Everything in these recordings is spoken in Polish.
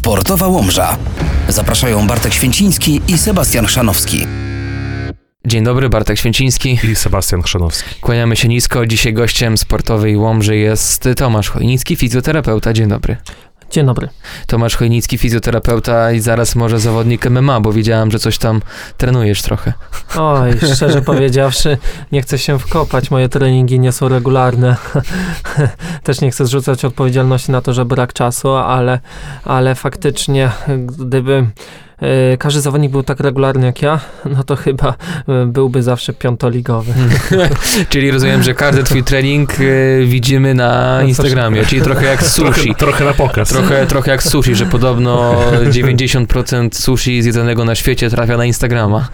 Sportowa Łomża. Zapraszają Bartek Święciński i Sebastian Chrzanowski. Dzień dobry, Bartek Święciński i Sebastian Chrzanowski. Kłaniamy się nisko. Dzisiaj gościem Sportowej Łomży jest Tomasz Chojnicki, fizjoterapeuta. Dzień dobry. Dzień dobry. Tomasz Chojnicki, fizjoterapeuta i zaraz może zawodnik MMA, bo widziałem, że coś tam trenujesz trochę. Oj, szczerze powiedziawszy, nie chcę się wkopać, moje treningi nie są regularne. Też nie chcę zrzucać odpowiedzialności na to, że brak czasu, ale faktycznie, gdyby każdy zawodnik był tak regularny jak ja, no to chyba byłby zawsze piątoligowy. Czyli rozumiem, że każdy twój trening widzimy na Instagramie, czyli trochę jak sushi. Trochę na pokaz. Trochę jak sushi, że podobno 90% sushi zjedzonego na świecie trafia na Instagrama.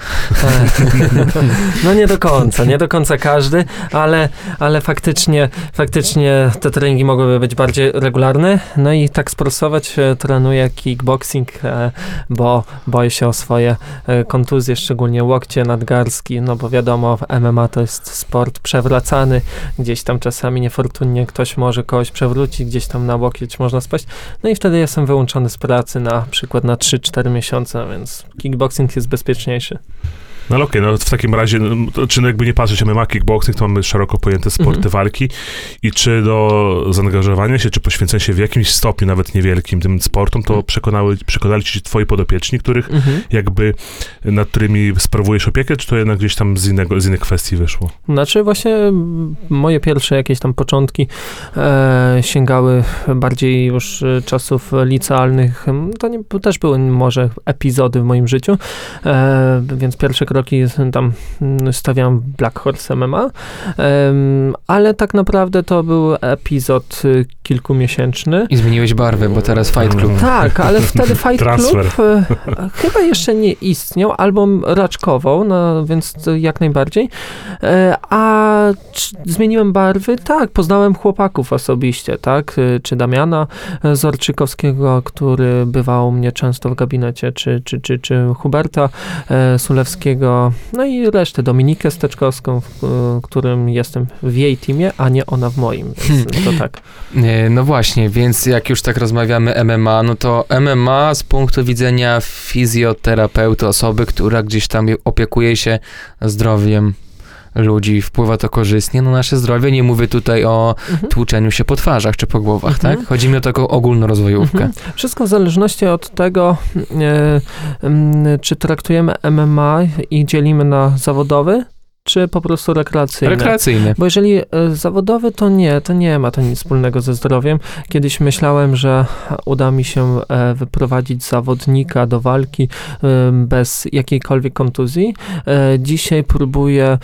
No nie do końca każdy, ale faktycznie te treningi mogłyby być bardziej regularne. No i tak sprostować, trenuję kickboxing, bo boję się o swoje kontuzje, szczególnie łokcie, nadgarstki, no bo wiadomo, MMA to jest sport przewracany, gdzieś tam czasami niefortunnie ktoś może kogoś przewrócić, gdzieś tam na łokieć można spaść, no i wtedy jestem wyłączony z pracy na przykład na 3-4 miesiące, więc kickboxing jest bezpieczniejszy. No ale okej, no w takim razie, czy jakby nie patrzeć MMA, kickboxing, to mamy szeroko pojęte sporty walki i czy do zaangażowania się, czy poświęcenia się w jakimś stopniu, nawet niewielkim, tym sportom, to przekonali ci twoi podopieczni, których jakby, nad którymi sprawujesz opiekę, czy to jednak gdzieś tam z innych kwestii wyszło? Znaczy właśnie moje pierwsze jakieś tam początki sięgały bardziej już czasów licealnych, to też były może epizody w moim życiu, więc pierwsze kroki tam stawiałem Black Horse MMA, ale tak naprawdę to był epizod kilkumiesięczny. I zmieniłeś barwę, bo teraz Fight Club. Tak, ale wtedy Fight Club chyba jeszcze nie istniał, albo raczkował, no, więc jak najbardziej. A zmieniłem barwy? Tak, poznałem chłopaków osobiście, tak, czy Damiana Zorczykowskiego, który bywał u mnie często w gabinecie, czy Huberta Sulewskiego, no i resztę, Dominikę Steczkowską, w którym jestem w jej teamie, a nie ona w moim, więc to tak. No właśnie, więc jak już tak rozmawiamy MMA, no to MMA z punktu widzenia fizjoterapeuty, osoby, która gdzieś tam opiekuje się zdrowiem ludzi, wpływa to korzystnie na nasze zdrowie. Nie mówię tutaj o tłuczeniu się po twarzach czy po głowach, tak? Chodzi mi o taką ogólnorozwojówkę. Wszystko w zależności od tego, czy traktujemy MMA i dzielimy na zawodowy, czy po prostu rekreacyjny. Rekreacyjny. Bo jeżeli zawodowy, to nie ma to nic wspólnego ze zdrowiem. Kiedyś myślałem, że uda mi się wyprowadzić zawodnika do walki bez jakiejkolwiek kontuzji. Dzisiaj próbuję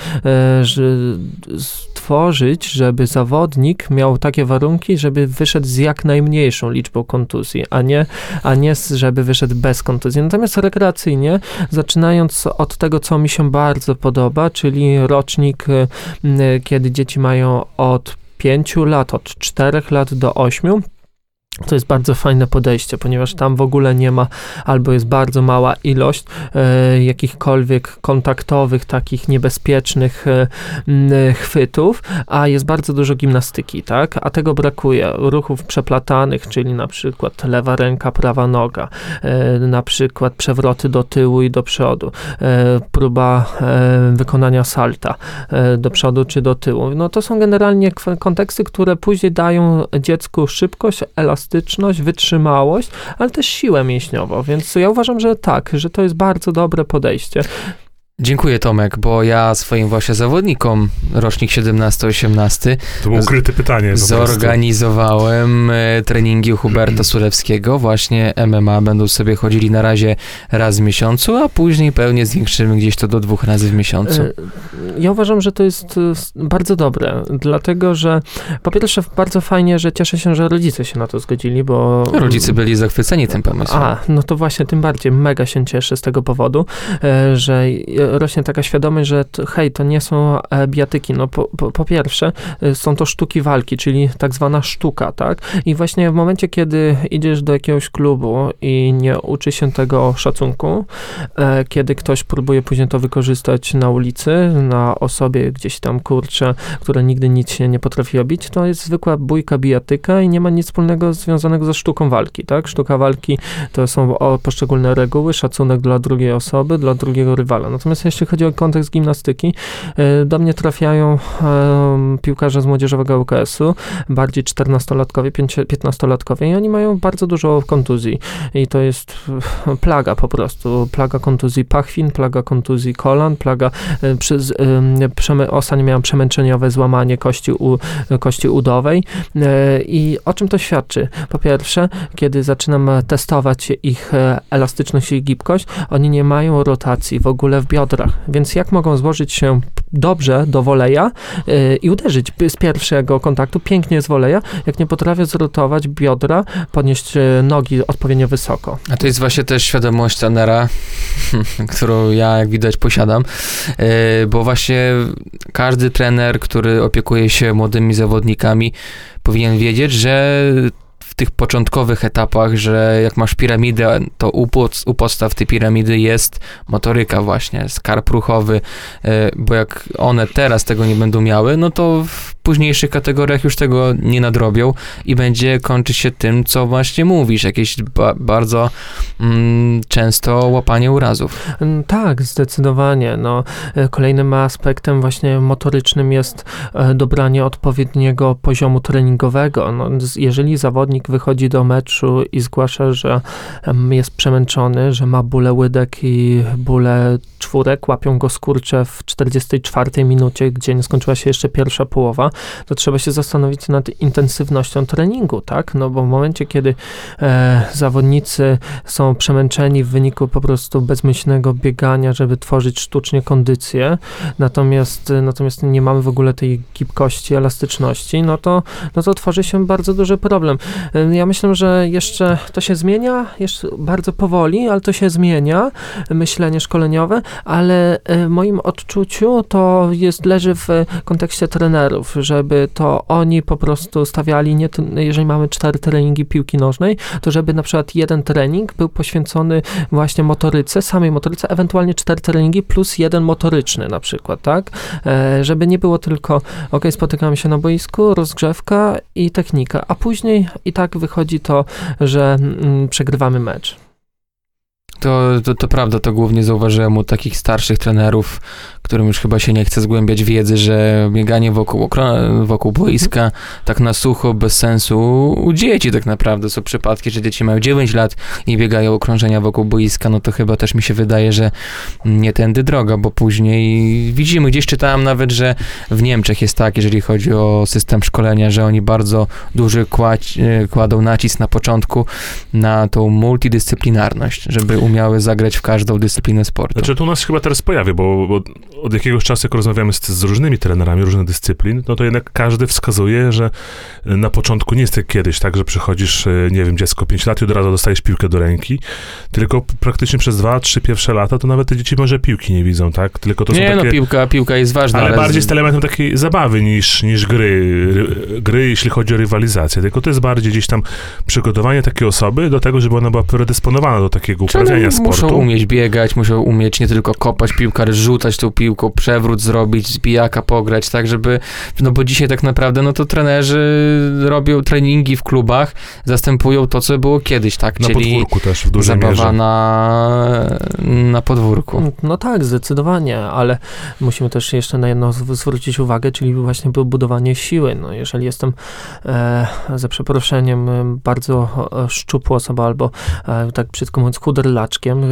stworzyć, żeby zawodnik miał takie warunki, żeby wyszedł z jak najmniejszą liczbą kontuzji, a nie żeby wyszedł bez kontuzji. Natomiast rekreacyjnie, zaczynając od tego, co mi się bardzo podoba, czyli rocznik, kiedy dzieci mają od 5 lat, od 4 lat do 8, to jest bardzo fajne podejście, ponieważ tam w ogóle nie ma, albo jest bardzo mała ilość jakichkolwiek kontaktowych, takich niebezpiecznych chwytów, a jest bardzo dużo gimnastyki, tak? A tego brakuje. Ruchów przeplatanych, czyli na przykład lewa ręka, prawa noga, na przykład przewroty do tyłu i do przodu, próba wykonania salta do przodu czy do tyłu. No to są generalnie konteksty, które później dają dziecku szybkość, elastyczność, wytrzymałość, ale też siłę mięśniową, więc ja uważam, że tak, że to jest bardzo dobre podejście. Dziękuję, Tomek, bo ja swoim właśnie zawodnikom, rocznik 17-18, to było ukryte pytanie. Zorganizowałem treningi u Huberta Sulewskiego, właśnie MMA, będą sobie chodzili na razie raz w miesiącu, a później pewnie zwiększymy gdzieś to do 2 razy w miesiącu. Ja uważam, że to jest bardzo dobre, dlatego, że po pierwsze bardzo fajnie, że cieszę się, że rodzice się na to zgodzili, bo... Rodzice byli zachwyceni tym pomysłem. No to właśnie, tym bardziej mega się cieszę z tego powodu, że rośnie taka świadomość, że hej, to nie są bijatyki. No po pierwsze, są to sztuki walki, czyli tak zwana sztuka, tak? I właśnie w momencie, kiedy idziesz do jakiegoś klubu i nie uczy się tego szacunku, kiedy ktoś próbuje później to wykorzystać na ulicy, na osobie gdzieś tam, kurczę, która nigdy nic się nie potrafi robić, to jest zwykła bójka, bijatyka i nie ma nic wspólnego związanego ze sztuką walki, tak? Sztuka walki to są poszczególne reguły, szacunek dla drugiej osoby, dla drugiego rywala. Natomiast jeśli chodzi o kontekst gimnastyki, do mnie trafiają piłkarze z młodzieżowego ŁKS-u, bardziej 14-latkowie, 15-latkowie i oni mają bardzo dużo kontuzji i to jest plaga po prostu. Plaga kontuzji pachwin, plaga kontuzji kolan, plaga ostatnio miałam przemęczeniowe złamanie kości udowej i o czym to świadczy? Po pierwsze, kiedy zaczynam testować ich elastyczność i gibkość, oni nie mają rotacji w ogóle w biodrach, więc jak mogą złożyć się dobrze do woleja i uderzyć z pierwszego kontaktu pięknie z woleja, jak nie potrafię zrotować biodra, podnieść nogi odpowiednio wysoko. A to jest właśnie też świadomość trenera, którą ja, jak widać, posiadam, bo właśnie każdy trener, który opiekuje się młodymi zawodnikami, powinien wiedzieć, że w tych początkowych etapach, że jak masz piramidę, to u podstaw tej piramidy jest motoryka właśnie, skarb ruchowy, bo jak one teraz tego nie będą miały, no to w późniejszych kategoriach już tego nie nadrobią i będzie kończyć się tym, co właśnie mówisz, jakieś bardzo często łapanie urazów. Tak, zdecydowanie. No, kolejnym aspektem właśnie motorycznym jest dobranie odpowiedniego poziomu treningowego. No, jeżeli zawodnik wychodzi do meczu i zgłasza, że jest przemęczony, że ma bóle łydek i bóle czwórek, łapią go skurcze w 44 minucie, gdzie nie skończyła się jeszcze pierwsza połowa, to trzeba się zastanowić nad intensywnością treningu, tak? No bo w momencie, kiedy zawodnicy są przemęczeni w wyniku po prostu bezmyślnego biegania, żeby tworzyć sztucznie kondycję, natomiast nie mamy w ogóle tej gibkości, elastyczności, no to tworzy się bardzo duży problem. Ja myślę, że jeszcze to się zmienia, jeszcze bardzo powoli, ale to się zmienia, myślenie szkoleniowe, ale w moim odczuciu to leży w kontekście trenerów, żeby to oni po prostu stawiali, jeżeli mamy 4 treningi piłki nożnej, to żeby na przykład jeden trening był poświęcony właśnie motoryce, samej motoryce, ewentualnie 4 treningi plus 1 motoryczny na przykład, tak? Żeby nie było tylko, spotykamy się na boisku, rozgrzewka i technika, a później i tak wychodzi to, że przegrywamy mecz. To prawda, to głównie zauważyłem u takich starszych trenerów, którym już chyba się nie chce zgłębiać wiedzy, że bieganie wokół boiska tak na sucho, bez sensu, u dzieci tak naprawdę są przypadki, że dzieci mają 9 lat i biegają okrążenia wokół boiska, no to chyba też mi się wydaje, że nie tędy droga, bo później widzimy, gdzieś czytałem nawet, że w Niemczech jest tak, jeżeli chodzi o system szkolenia, że oni bardzo duży kładą nacisk na początku na tą multidyscyplinarność, żeby umiały zagrać w każdą dyscyplinę sportu. Znaczy to u nas chyba teraz pojawia, bo od jakiegoś czasu, jak rozmawiamy z różnymi trenerami różnych dyscyplin, no to jednak każdy wskazuje, że na początku nie jest jak kiedyś, tak, że przychodzisz, nie wiem, dziecko 5 lat i od razu dostajesz piłkę do ręki, tylko praktycznie przez 2-3 pierwsze lata to nawet te dzieci może piłki nie widzą, tak? Tylko to nie, są takie... piłka jest ważna. Ale bardziej jest elementem takiej zabawy niż gry, jeśli chodzi o rywalizację. Tylko to jest bardziej gdzieś tam przygotowanie takiej osoby do tego, żeby ona była predysponowana do takiego uprawiania sportu. Muszą umieć biegać, muszą umieć nie tylko kopać piłkę, ale rzucać tą piłką, przewrót zrobić, z bijaka pograć, tak żeby, no bo dzisiaj tak naprawdę, no to trenerzy robią treningi w klubach, zastępują to, co było kiedyś, tak? Na czyli podwórku też w dużej zabawa mierze. na podwórku. No tak, zdecydowanie, ale musimy też jeszcze na jedno zwrócić uwagę, czyli właśnie budowanie siły. No jeżeli jestem za przeproszeniem bardzo szczupła osoba albo tak brzydko mówiąc chuderlaczkiem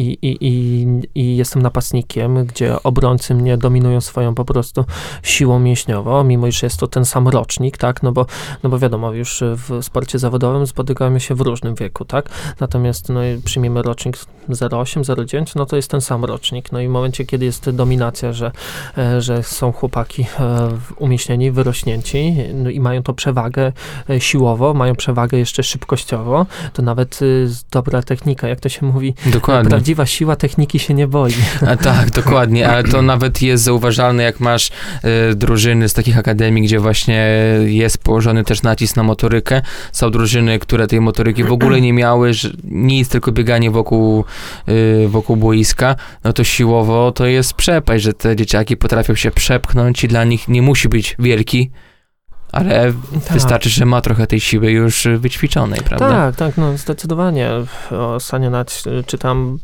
i jestem napastnikiem, gdzie obrońcy mnie dominują swoją po prostu siłą mięśniową, mimo iż jest to ten sam rocznik, tak, no bo wiadomo, już w sporcie zawodowym spotykamy się w różnym wieku, tak, natomiast no przyjmiemy rocznik 08, 09, no to jest ten sam rocznik, no i w momencie, kiedy jest dominacja, że są chłopaki umieśnieni, wyrośnięci, no i mają to przewagę siłowo, mają przewagę jeszcze szybkościowo, to nawet dobra technika, jak to się mówi, techniki. Dokładnie. Prawdziwa siła techniki się nie boi. A tak, dokładnie, ale to nawet jest zauważalne, jak masz drużyny z takich akademii, gdzie właśnie jest położony też nacisk na motorykę. Są drużyny, które tej motoryki w ogóle nie miały, że nic, tylko bieganie wokół boiska, no to siłowo to jest przepaść, że te dzieciaki potrafią się przepchnąć i dla nich nie musi być wielki, ale wystarczy, że ma trochę tej siły już wyćwiczonej, prawda? Tak, no zdecydowanie. Ostatnio nawet czytam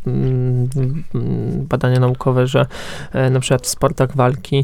badania naukowe, że na przykład w sportach walki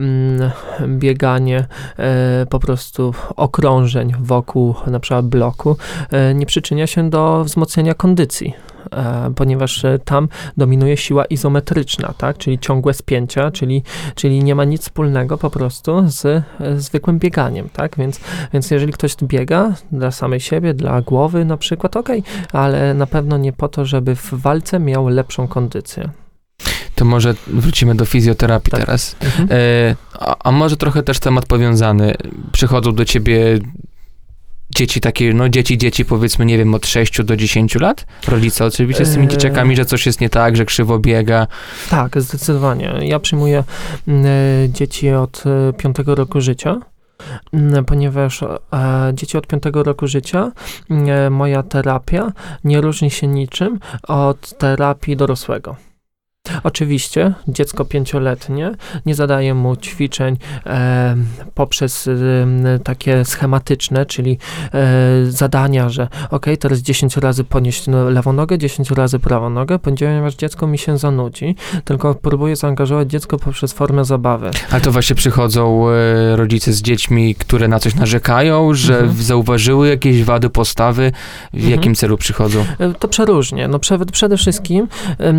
bieganie po prostu okrążeń wokół na przykład bloku nie przyczynia się do wzmocnienia kondycji, ponieważ tam dominuje siła izometryczna, tak? Czyli ciągłe spięcia, czyli nie ma nic wspólnego po prostu z zwykłym bieganiem, tak? Więc jeżeli ktoś biega dla samej siebie, dla głowy na przykład, ale na pewno nie po to, żeby w walce miał lepszą kondycję. To może wrócimy do fizjoterapii teraz. A może trochę też temat powiązany. Przychodzą do ciebie dzieci takie, dzieci powiedzmy, nie wiem, od 6 do 10 lat? Rodzice oczywiście z tymi dzieciakami, że coś jest nie tak, że krzywo biega. Tak, zdecydowanie. Ja przyjmuję dzieci od 5 roku życia, ponieważ dzieci od 5 roku życia, moja terapia nie różni się niczym od terapii dorosłego. Oczywiście dziecko 5-letnie, nie zadaję mu ćwiczeń poprzez takie schematyczne, czyli zadania, że teraz 10 razy podnieść lewą nogę, 10 razy prawą nogę, ponieważ dziecko mi się zanudzi, tylko próbuję zaangażować dziecko poprzez formę zabawy. Ale to właśnie przychodzą rodzice z dziećmi, które na coś narzekają, że zauważyły jakieś wady postawy. W jakim celu przychodzą? To przeróżnie. Przede wszystkim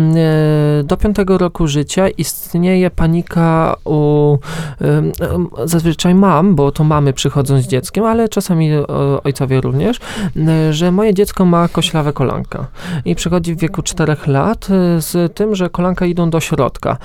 do 5 roku życia istnieje panika zazwyczaj mam, bo to mamy przychodzą z dzieckiem, ale czasami ojcowie również, że moje dziecko ma koślawe kolanka i przychodzi w wieku 4 lat z tym, że kolanka idą do środka.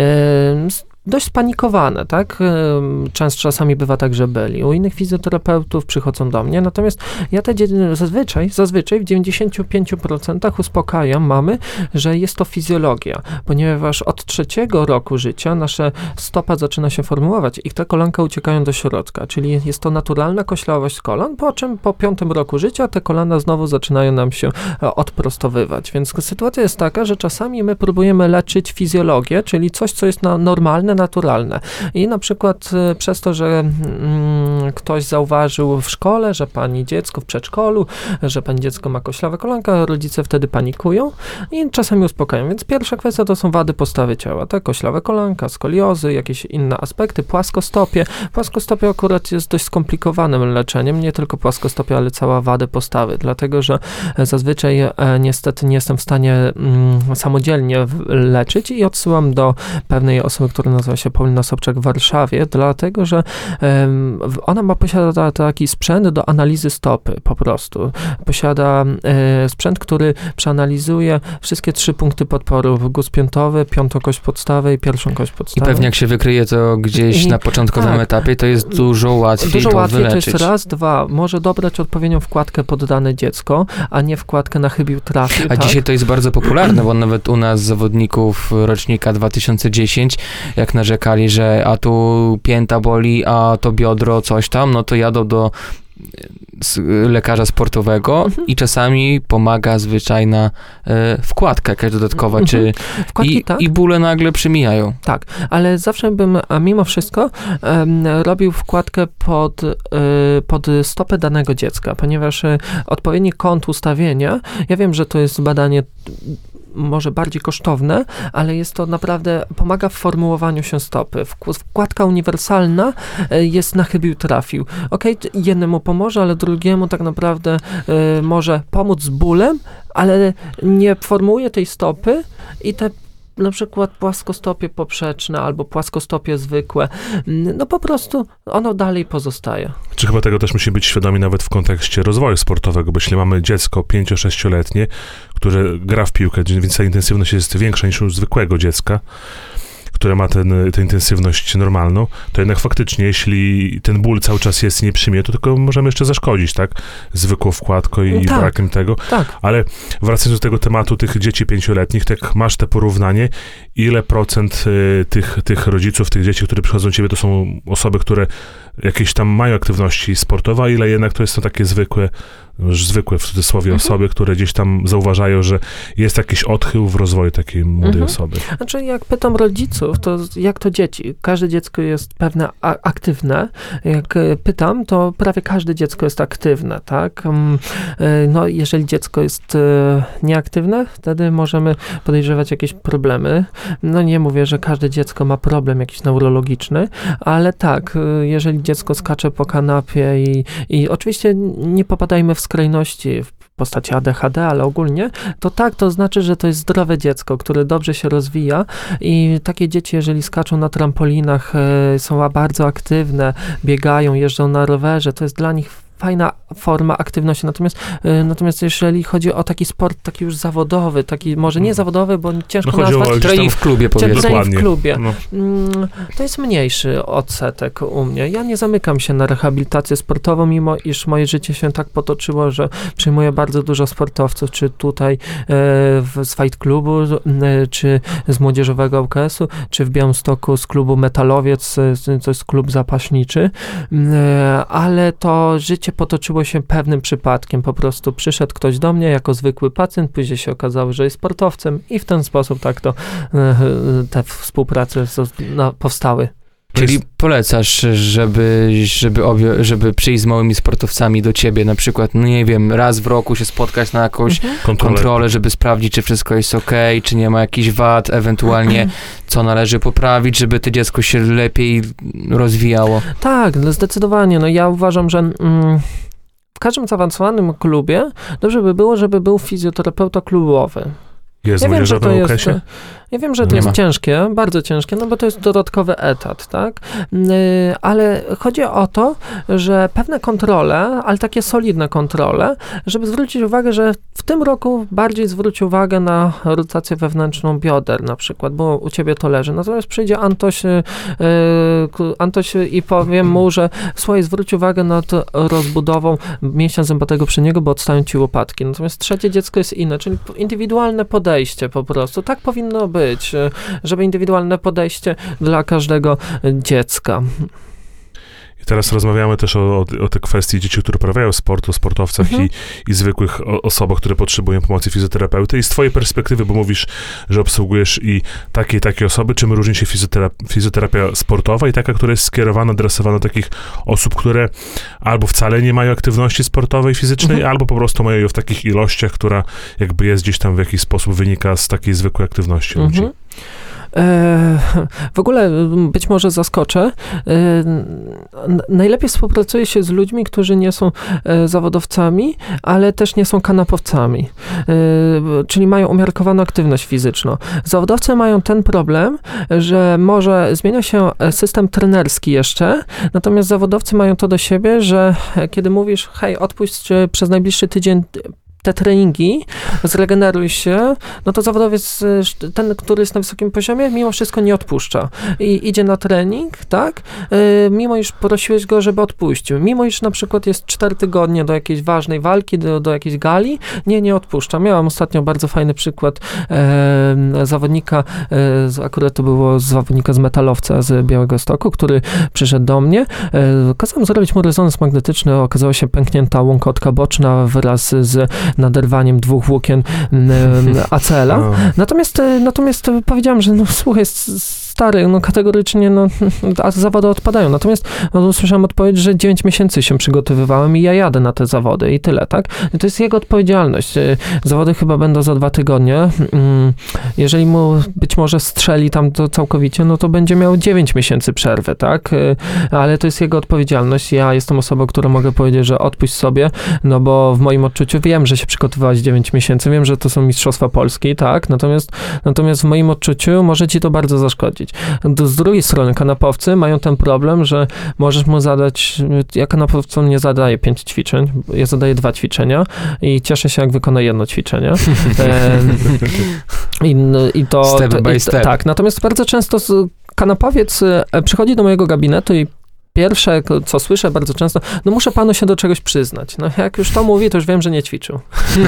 Dość spanikowane, tak? Czasami bywa tak, że byli. U innych fizjoterapeutów przychodzą do mnie, natomiast ja te dzieci zazwyczaj w 95% uspokajam mamy, że jest to fizjologia, ponieważ od 3 roku życia nasza stopa zaczyna się formułować i te kolanka uciekają do środka, czyli jest to naturalna koślawość kolan, po czym po 5 roku życia te kolana znowu zaczynają nam się odprostowywać, więc sytuacja jest taka, że czasami my próbujemy leczyć fizjologię, czyli coś, co jest normalne, naturalne. I na przykład przez to, że ktoś zauważył w szkole, że pani dziecko w przedszkolu, że pani dziecko ma koślawe kolanka, rodzice wtedy panikują i czasami uspokajają. Więc pierwsza kwestia to są wady postawy ciała, tak? Koślawe kolanka, skoliozy, jakieś inne aspekty, płaskostopie. Płaskostopie akurat jest dość skomplikowanym leczeniem, nie tylko płaskostopie, ale cała wady postawy, dlatego, że zazwyczaj niestety nie jestem w stanie samodzielnie leczyć i odsyłam do pewnej osoby, która nazywa się Paulina Sobczak w Warszawie, dlatego, że ona posiada taki sprzęt do analizy stopy, po prostu. Posiada sprzęt, który przeanalizuje wszystkie 3 punkty podporu, guz piętowy, 5. kość podstawy i 1. kość podstawy. I pewnie jak się wykryje to gdzieś na początkowym etapie, to jest dużo łatwiej to wyleczyć. To jest raz, 2. Może dobrać odpowiednią wkładkę pod dane dziecko, a nie wkładkę na chybił trafił. A dzisiaj to jest bardzo popularne, bo nawet u nas zawodników rocznika 2010, jak narzekali, że a tu pięta boli, a to biodro, coś tam, no to jadą do lekarza sportowego i czasami pomaga zwyczajna wkładka jakaś dodatkowa, i bóle nagle przemijają. Tak, ale zawsze bym mimo wszystko robił wkładkę pod stopę danego dziecka, ponieważ odpowiedni kąt ustawienia, ja wiem, że to jest badanie może bardziej kosztowne, ale jest to naprawdę, pomaga w formułowaniu się stopy. Wkładka uniwersalna jest na chybił trafił. Jednemu pomoże, ale drugiemu tak naprawdę może pomóc z bólem, ale nie formułuje tej stopy i te na przykład płaskostopie poprzeczne albo płaskostopie zwykłe, no po prostu ono dalej pozostaje. Czy chyba tego też musimy być świadomi nawet w kontekście rozwoju sportowego, bo jeśli mamy dziecko 5-6-letnie, które gra w piłkę, więc ta intensywność jest większa niż u zwykłego dziecka, które ma tę intensywność normalną, to jednak faktycznie, jeśli ten ból cały czas jest i nie przyjmie, to tylko możemy jeszcze zaszkodzić, tak? Zwykłą wkładką i brakiem tego. Tak. Ale wracając do tego tematu tych dzieci 5-letnich, tak masz te porównanie, ile procent tych rodziców, tych dzieci, które przychodzą do ciebie, to są osoby, które jakieś tam mają aktywności sportowe, a ile jednak to są takie zwykłe w cudzysłowie osoby, które gdzieś tam zauważają, że jest jakiś odchył w rozwoju takiej młodej osoby. Znaczy, jak pytam rodziców, to jak to dzieci? Każde dziecko jest pewne aktywne. Jak pytam, to prawie każde dziecko jest aktywne, tak? No, jeżeli dziecko jest nieaktywne, wtedy możemy podejrzewać jakieś problemy. No, nie mówię, że każde dziecko ma problem jakiś neurologiczny, ale tak, jeżeli dziecko skacze po kanapie i oczywiście nie popadajmy w skrajności w postaci ADHD, ale ogólnie, to tak, to znaczy, że to jest zdrowe dziecko, które dobrze się rozwija i takie dzieci, jeżeli skaczą na trampolinach, są bardzo aktywne, biegają, jeżdżą na rowerze, to jest dla nich fajna forma aktywności. Natomiast jeżeli chodzi o taki sport, taki już zawodowy, taki może nie zawodowy, bo ciężko nazwać. Trening w klubie, powiedzmy. Trening w klubie. To jest mniejszy odsetek u mnie. Ja nie zamykam się na rehabilitację sportową, mimo iż moje życie się tak potoczyło, że przyjmuję bardzo dużo sportowców, czy tutaj z Fight Clubu, czy z młodzieżowego UKS-u, czy w Białymstoku z klubu Metalowiec, to jest klub zapaśniczy, ale to życie potoczyło się pewnym przypadkiem. Po prostu przyszedł ktoś do mnie jako zwykły pacjent, później się okazało, że jest sportowcem i w ten sposób tak to te współprace powstały. Czyli polecasz, żeby przyjść z małymi sportowcami do ciebie, na przykład, no nie wiem, raz w roku się spotkać na jakąś kontrolę, żeby sprawdzić, czy wszystko jest okej, czy nie ma jakichś wad, ewentualnie co należy poprawić, żeby to dziecko się lepiej rozwijało. Tak, zdecydowanie. No ja uważam, że w każdym zaawansowanym klubie dobrze by było, żeby był fizjoterapeuta klubowy. Ja wiem, że to jest ciężkie, bardzo ciężkie, no bo to jest dodatkowy etat, tak? Ale chodzi o to, że pewne kontrole, ale takie solidne kontrole, żeby zwrócić uwagę, że w tym roku bardziej zwróć uwagę na rotację wewnętrzną bioder na przykład, bo u ciebie to leży. Natomiast przyjdzie Antoś i powiem mu, że słuchaj, zwróć uwagę nad rozbudową mięśnia zębatego przedniego, bo odstają ci łopatki. Natomiast trzecie dziecko jest inne, czyli indywidualne podejście po prostu. Tak powinno być, żeby indywidualne podejście dla każdego dziecka. I teraz rozmawiamy też o tej kwestii dzieci, które uprawiają sport, o sportowcach i zwykłych osobach, które potrzebują pomocy fizjoterapeuty. I z twojej perspektywy, bo mówisz, że obsługujesz i takie osoby, czym różni się fizjoterapia sportowa i taka, która jest skierowana, adresowana do takich osób, które albo wcale nie mają aktywności sportowej, fizycznej, albo po prostu mają ją w takich ilościach, która jakby jest gdzieś tam w jakiś sposób wynika z takiej zwykłej aktywności ludzi. W ogóle być może zaskoczę. Najlepiej współpracuje się z ludźmi, którzy nie są zawodowcami, ale też nie są kanapowcami, czyli mają umiarkowaną aktywność fizyczną. Zawodowcy mają ten problem, że może zmienia się system trenerski jeszcze, natomiast zawodowcy mają to do siebie, że kiedy mówisz, hej, odpuść przez najbliższy tydzień te treningi, zregeneruj się, no to zawodowiec, ten, który jest na wysokim poziomie, mimo wszystko nie odpuszcza. I idzie na trening, tak? Mimo iż prosiłeś go, żeby odpuścił. Mimo iż na przykład jest 4 tygodnie do jakiejś ważnej walki, do jakiejś gali, nie odpuszcza. Miałam ostatnio bardzo fajny przykład zawodnika, akurat to było zawodnika z Metalowca z Białegostoku, który przyszedł do mnie. Kazałem zrobić mu rezonans magnetyczny, okazała się pęknięta łąkotka boczna wraz z naderwaniem 2 włókien ACL-a. Natomiast powiedziałem, że no słuchaj, stary, no kategorycznie, a zawody odpadają. Natomiast usłyszałem odpowiedź, że 9 miesięcy się przygotowywałem i ja jadę na te zawody i tyle, tak? To jest jego odpowiedzialność. Zawody chyba będą za 2 tygodnie. Jeżeli mu być może strzeli tam to całkowicie, no to będzie miał 9 miesięcy przerwy, tak? Ale to jest jego odpowiedzialność. Ja jestem osobą, która mogę powiedzieć, że odpuść sobie, no bo w moim odczuciu wiem, że się przygotowywałeś 9 miesięcy, wiem, że to są Mistrzostwa Polski, tak? Natomiast w moim odczuciu może ci to bardzo zaszkodzić. robić. Z drugiej strony kanapowcy mają ten problem, że możesz mu zadać, ja kanapowcom nie zadaję 5 ćwiczeń, ja zadaję 2 ćwiczenia i cieszę się, jak wykona jedno ćwiczenie. I to... Step by step. Tak, natomiast bardzo często kanapowiec przychodzi do mojego gabinetu i pierwsze, co słyszę bardzo często, no muszę panu się do czegoś przyznać. No jak już to mówi, to już wiem, że nie ćwiczył.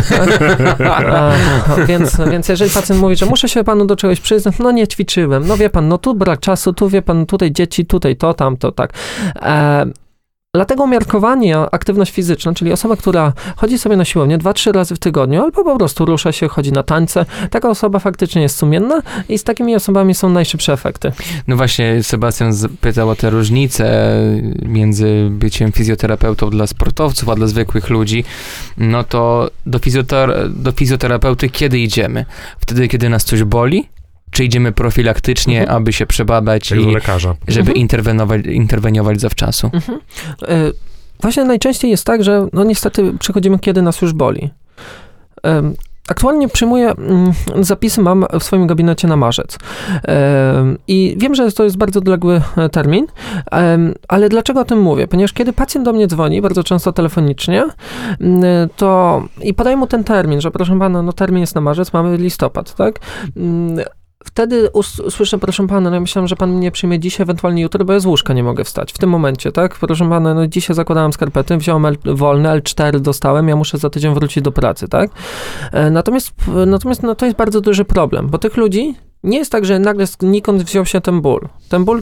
Więc jeżeli pacjent mówi, że muszę się panu do czegoś przyznać, no nie ćwiczyłem, no wie pan, no tu brak czasu, tu wie pan, tutaj dzieci, tutaj to, tamto, tak. Dlatego umiarkowanie aktywność fizyczna, czyli osoba, która chodzi sobie na siłownię 2-3 razy w tygodniu, albo po prostu rusza się, chodzi na tańce, taka osoba faktycznie jest sumienna i z takimi osobami są najszybsze efekty. No właśnie, Sebastian pytał o te różnice między byciem fizjoterapeutą dla sportowców, a dla zwykłych ludzi. No to do fizjoterapeuty kiedy idziemy? Wtedy, kiedy nas coś boli? Czy idziemy profilaktycznie, aby się przebadać Jak i do lekarza. żeby interweniować zawczasu? Właśnie najczęściej jest tak, że no niestety przychodzimy, kiedy nas już boli. Aktualnie przyjmuję, zapisy mam w swoim gabinecie na marzec. I wiem, że to jest bardzo odległy termin, ale dlaczego o tym mówię? Ponieważ kiedy pacjent do mnie dzwoni, bardzo często telefonicznie, to i podaję mu ten termin, że proszę pana, no termin jest na marzec, mamy listopad, tak? Wtedy usłyszę, proszę pana, no ja myślałem, że pan mnie przyjmie dzisiaj, ewentualnie jutro, bo ja z łóżka nie mogę wstać. W tym momencie, tak? Proszę pana, no dzisiaj zakładałem skarpety, wziąłem wolne, L4 dostałem, ja muszę za tydzień wrócić do pracy, tak? Natomiast no to jest bardzo duży problem, bo tych ludzi nie jest tak, że nagle znikąd wziął się ten ból. Ten ból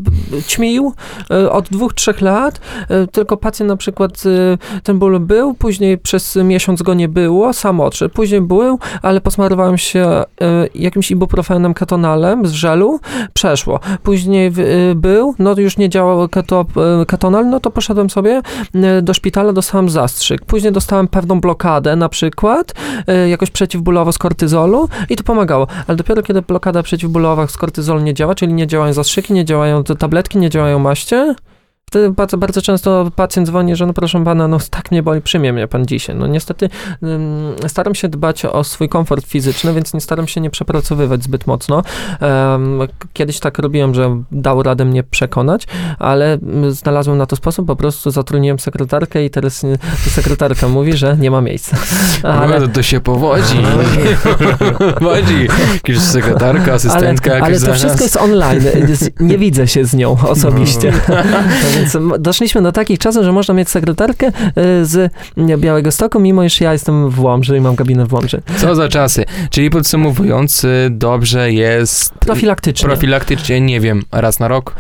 ćmił od 2-3 lat, tylko pacjent na przykład ten ból był, później przez miesiąc go nie było, sam odszedł. Później był, ale posmarowałem się jakimś ibuprofenem, ketonalem z żelu, przeszło. Później był, no to już nie działał ketonal, no to poszedłem sobie do szpitala, dostałem zastrzyk. Później dostałem pewną blokadę na przykład, jakoś przeciwbólowo z kortyzolu i to pomagało. Ale dopiero kiedy blokada przeciwbólowa z kortyzolu nie działa, czyli nie działają zastrzyki, nie działają te tabletki, nie działają maście, wtedy bardzo często pacjent dzwoni, że no proszę pana, no tak mnie boli, przyjmie mnie pan dzisiaj. No niestety staram się dbać o swój komfort fizyczny, więc nie staram się nie przepracowywać zbyt mocno. Kiedyś tak robiłem, że dał radę mnie przekonać, ale znalazłem na to sposób, po prostu zatrudniłem sekretarkę i teraz sekretarka mówi, że nie ma miejsca. Ale no to się powodzi. Powodzi. Jakaś sekretarka, asystentka. Ale to wszystko jest online. Nie widzę się z nią osobiście. Więc doszliśmy do takich czasów, że można mieć sekretarkę z Białegostoku, mimo iż ja jestem w Łomży i mam gabinet w Łomży. Co za czasy. Czyli podsumowując, dobrze jest... Profilaktycznie, nie wiem, raz na rok?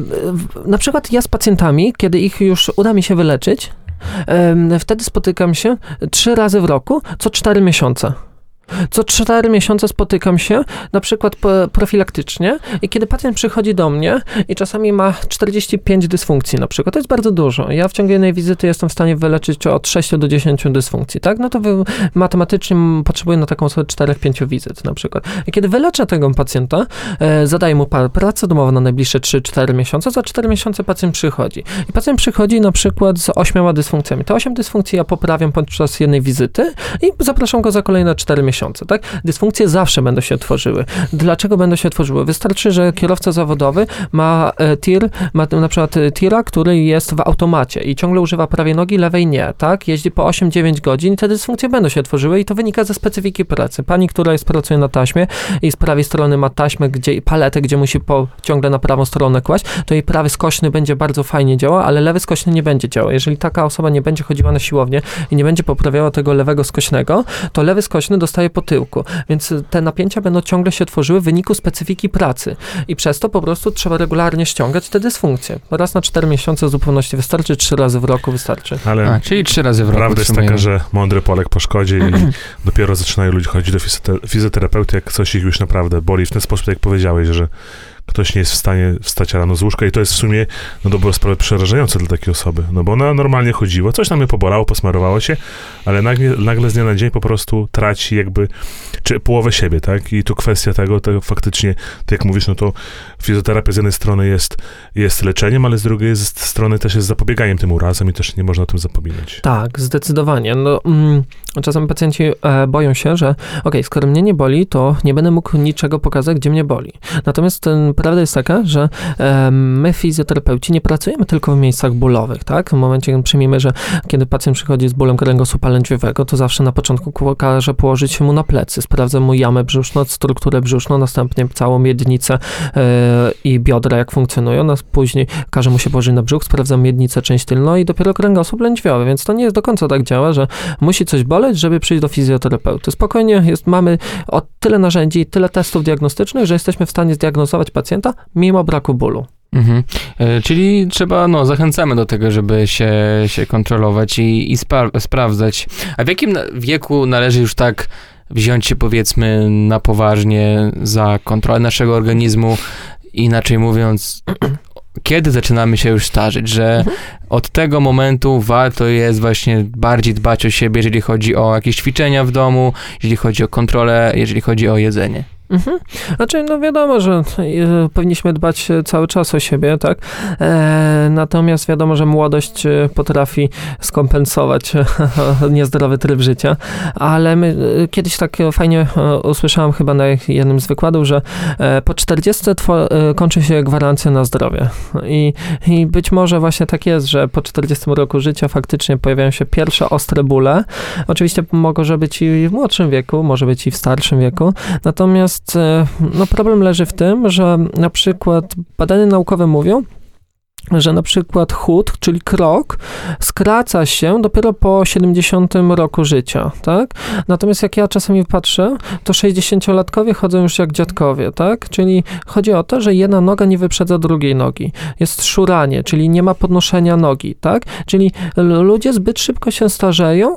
Na przykład ja z pacjentami, kiedy ich już uda mi się wyleczyć, wtedy spotykam się 3 razy w roku, co 4 miesiące. Co 4 miesiące spotykam się, na przykład profilaktycznie i kiedy pacjent przychodzi do mnie i czasami ma 45 dysfunkcji na przykład, to jest bardzo dużo. Ja w ciągu jednej wizyty jestem w stanie wyleczyć od 6 do 10 dysfunkcji, tak? No to matematycznie potrzebuję na taką osobę 4-5 wizyt na przykład. I kiedy wyleczę tego pacjenta, zadaję mu pracę domową na najbliższe 3-4 miesiące, za 4 miesiące pacjent przychodzi. I pacjent przychodzi na przykład z 8 dysfunkcjami. Te 8 dysfunkcji ja poprawiam podczas jednej wizyty i zapraszam go za kolejne 4 miesiące. Tak? Dysfunkcje zawsze będą się tworzyły. Dlaczego będą się tworzyły? Wystarczy, że kierowca zawodowy ma tir, ma na przykład tira, który jest w automacie i ciągle używa prawej nogi, lewej nie, tak? Jeździ po 8-9 godzin i te dysfunkcje będą się tworzyły i to wynika ze specyfiki pracy. Pani, która pracuje na taśmie i z prawej strony ma taśmę, paletę, gdzie musi ciągle na prawą stronę kłaść, to jej prawy skośny będzie bardzo fajnie działał, ale lewy skośny nie będzie działał. Jeżeli taka osoba nie będzie chodziła na siłownię i nie będzie poprawiała tego lewego skośnego, to lewy skośny dostaje po tyłku, więc te napięcia będą ciągle się tworzyły w wyniku specyfiki pracy i przez to po prostu trzeba regularnie ściągać te dysfunkcje. Raz na 4 miesiące w zupełności wystarczy, 3 razy w roku wystarczy. Ale czyli 3 razy w roku. Prawda jest taka, że mądry Polek po szkodzie i dopiero zaczynają ludzie chodzić do fizjoterapeuty, jak coś ich już naprawdę boli. W ten sposób, jak powiedziałeś, że ktoś nie jest w stanie wstać rano z łóżka i to jest w sumie na dobrą sprawę przerażające dla takiej osoby, no bo ona normalnie chodziła, coś tam mnie pobolało, posmarowało się, ale nagle z dnia na dzień po prostu traci jakby połowę siebie, tak? I tu kwestia tego faktycznie, tak jak mówisz, no to fizjoterapia z jednej strony jest leczeniem, ale z drugiej strony też jest zapobieganiem tym urazom i też nie można o tym zapominać. Tak, zdecydowanie. No, czasami pacjenci boją się, że skoro mnie nie boli, to nie będę mógł niczego pokazać, gdzie mnie boli. Natomiast ten prawda jest taka, że my fizjoterapeuci nie pracujemy tylko w miejscach bólowych, tak? W momencie, kiedy przyjmiemy, że kiedy pacjent przychodzi z bólem kręgosłupa lędźwiowego, to zawsze na początku każe położyć się mu na plecy, sprawdza mu jamę brzuszną, strukturę brzuszną, następnie całą miednicę i biodra, jak funkcjonują, później każe mu się położyć na brzuch, sprawdza miednicę, część tylną i dopiero kręgosłup lędźwiowy, więc to nie jest do końca tak działa, że musi coś boleć, żeby przyjść do fizjoterapeuty. Spokojnie mamy tyle narzędzi i tyle testów diagnostycznych, że jesteśmy w stanie zdiagnozować pacjenta mimo braku bólu. Czyli trzeba, zachęcamy do tego, żeby się kontrolować i sprawdzać. A w jakim wieku należy już tak wziąć się, powiedzmy, na poważnie za kontrolę naszego organizmu? Inaczej mówiąc, kiedy zaczynamy się już starzyć, że od tego momentu warto jest właśnie bardziej dbać o siebie, jeżeli chodzi o jakieś ćwiczenia w domu, jeżeli chodzi o kontrolę, jeżeli chodzi o jedzenie. Znaczy, wiadomo, że powinniśmy dbać cały czas o siebie, tak? Natomiast wiadomo, że młodość potrafi skompensować niezdrowy tryb życia, ale kiedyś tak fajnie usłyszałam chyba na jednym z wykładów, że po 40 kończy się gwarancja na zdrowie. I być może właśnie tak jest, że po 40 roku życia faktycznie pojawiają się pierwsze ostre bóle. Oczywiście może być i w młodszym wieku, może być i w starszym wieku, natomiast problem leży w tym, że na przykład badania naukowe mówią, że na przykład chód, czyli krok, skraca się dopiero po 70 roku życia, tak? Natomiast jak ja czasami patrzę, to 60-latkowie chodzą już jak dziadkowie, tak? Czyli chodzi o to, że jedna noga nie wyprzedza drugiej nogi. Jest szuranie, czyli nie ma podnoszenia nogi, tak? Czyli ludzie zbyt szybko się starzeją,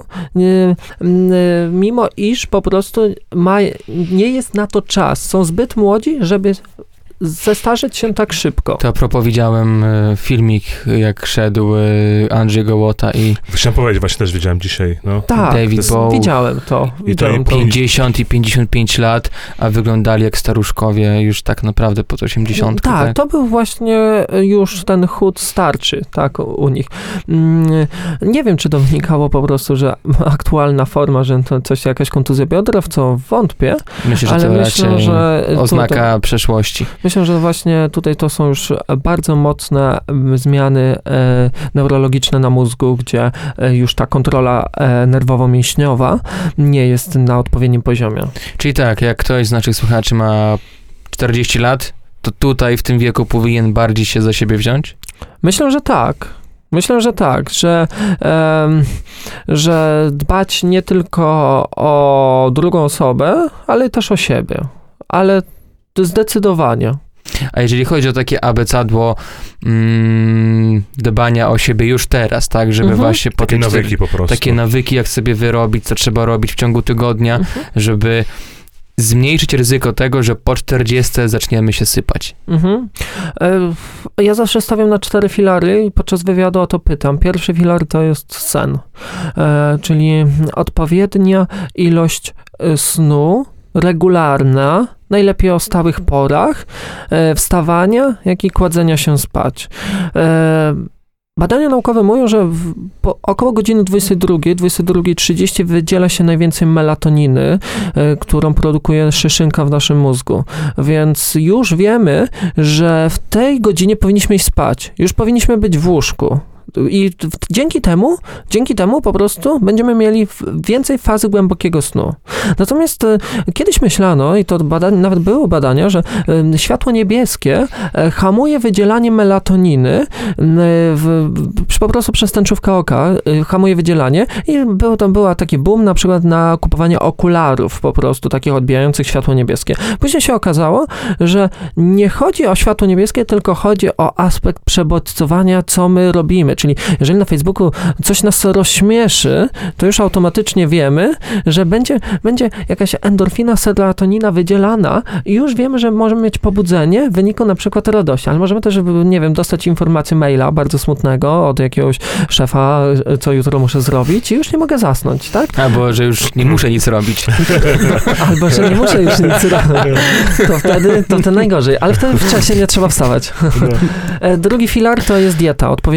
mimo iż po prostu nie jest na to czas. Są zbyt młodzi, żeby zestarzeć się tak szybko. To a propos widziałem filmik, jak szedł Andrzej Gołota i... Chciałem powiedzieć, właśnie też widziałem dzisiaj. Tak, David Bowie. Widziałem to. 50 i 55 lat, a wyglądali jak staruszkowie już tak naprawdę pod 80. Tak, to był właśnie już ten chód starczy, tak, u nich. Nie wiem, czy to wynikało po prostu, że aktualna forma, że to coś, jakaś kontuzja biodra, w co wątpię. Myślę, że to raczej oznaka przeszłości. Myślę, że właśnie tutaj to są już bardzo mocne zmiany neurologiczne na mózgu, gdzie już ta kontrola nerwowo-mięśniowa nie jest na odpowiednim poziomie. Czyli tak, jak ktoś z naszych słuchaczy ma 40 lat, to tutaj w tym wieku powinien bardziej się za siebie wziąć? Myślę, że tak. Że dbać nie tylko o drugą osobę, ale też o siebie. Ale zdecydowanie. A jeżeli chodzi o takie abecadło dbania o siebie już teraz, tak, żeby właśnie takie nawyki po prostu. Takie nawyki, jak sobie wyrobić, co trzeba robić w ciągu tygodnia, żeby zmniejszyć ryzyko tego, że po 40 zaczniemy się sypać. Ja zawsze stawiam na 4 filary i podczas wywiadu o to pytam. Pierwszy filar to jest sen, czyli odpowiednia ilość snu, regularna, najlepiej o stałych porach, wstawania, jak i kładzenia się spać. Badania naukowe mówią, że po około godziny 22:30 wydziela się najwięcej melatoniny, którą produkuje szyszynka w naszym mózgu. Więc już wiemy, że w tej godzinie powinniśmy iść spać. Już powinniśmy być w łóżku. I dzięki temu po prostu będziemy mieli więcej fazy głębokiego snu. Natomiast kiedyś myślano, i to nawet było badania, że światło niebieskie hamuje wydzielanie melatoniny po prostu przez tęczówkę oka, hamuje wydzielanie i była taki boom na przykład na kupowanie okularów po prostu, takich odbijających światło niebieskie. Później się okazało, że nie chodzi o światło niebieskie, tylko chodzi o aspekt przebodźcowania, co my robimy. Czyli jeżeli na Facebooku coś nas rozśmieszy, to już automatycznie wiemy, że będzie jakaś endorfina, serotonina wydzielana i już wiemy, że możemy mieć pobudzenie w wyniku na przykład radości, ale możemy też, nie wiem, dostać informację maila bardzo smutnego od jakiegoś szefa, co jutro muszę zrobić i już nie mogę zasnąć, tak? Albo, że już nie muszę nic robić. Albo, że nie muszę już nic robić. To wtedy najgorzej, ale wtedy wcześniej nie trzeba wstawać. Drugi filar to jest dieta, odpowiednia dieta.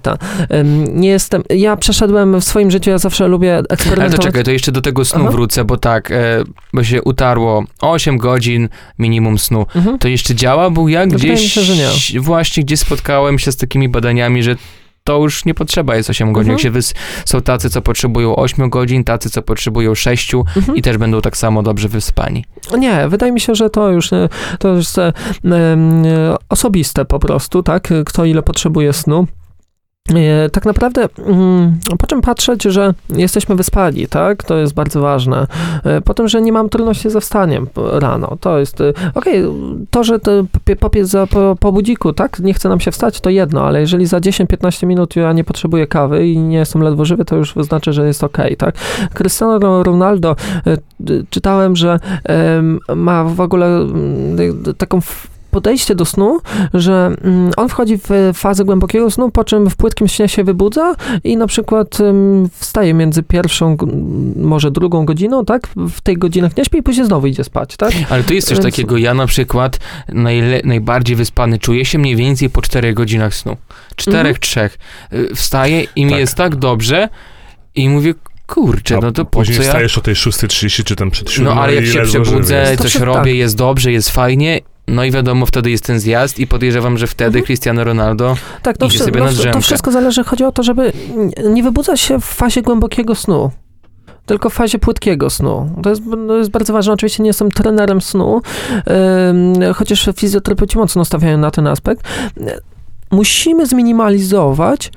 dieta. Nie jestem, ja przeszedłem w swoim życiu, ja zawsze lubię Ale eksperymentować. to czekaj, to jeszcze do tego snu Aha. wrócę, bo tak, bo się utarło 8 godzin minimum snu. Mhm. To jeszcze działa, bo ja Wydaje mi gdzieś się, że nie. właśnie gdzieś spotkałem się z takimi badaniami, że to już nie potrzeba jest 8 godzin. Mhm. Jak się są tacy, co potrzebują 8 godzin, tacy, co potrzebują 6 Mhm. i też będą tak samo dobrze wyspani. Nie, wydaje mi się, że to już osobiste po prostu, tak? Kto ile potrzebuje snu. Tak naprawdę po czym patrzeć, że jesteśmy wyspani, tak? To jest bardzo ważne. Po tym, że nie mam trudności ze wstaniem rano. To jest, to, że po budziku, tak? Nie chce nam się wstać, to jedno, ale jeżeli za 10-15 minut ja nie potrzebuję kawy i nie jestem ledwo żywy, to już znaczy, że jest okej, tak? Cristiano Ronaldo, czytałem, że ma w ogóle taką podejście do snu, że on wchodzi w fazę głębokiego snu, po czym w płytkim śnie się wybudza i na przykład wstaje między pierwszą, może drugą godziną, tak? W tych godzinach nie śpi i później znowu idzie spać, tak? Ale to jest coś Więc- takiego, ja na przykład najbardziej wyspany czuję się mniej więcej po 4 godzinach snu. 4-3. Wstaję i mi Tak. jest tak dobrze i mówię, kurczę, no to po później co ja... wstajesz o tej 6:30 czy tam przed 7. No ale jak i się ledwo żywy przebudzę, jesteś. To coś się- robię, tak. jest dobrze, jest fajnie, no i wiadomo, wtedy jest ten zjazd i podejrzewam, że wtedy Cristiano Ronaldo... Tak, Idzie sobie na to drzemkę. wszystko zależy, chodzi o to, żeby nie wybudzać się w fazie głębokiego snu, tylko w fazie płytkiego snu. To jest bardzo ważne. Oczywiście nie jestem trenerem snu, chociaż fizjoterapeuci mocno stawiają na ten aspekt. Musimy zminimalizować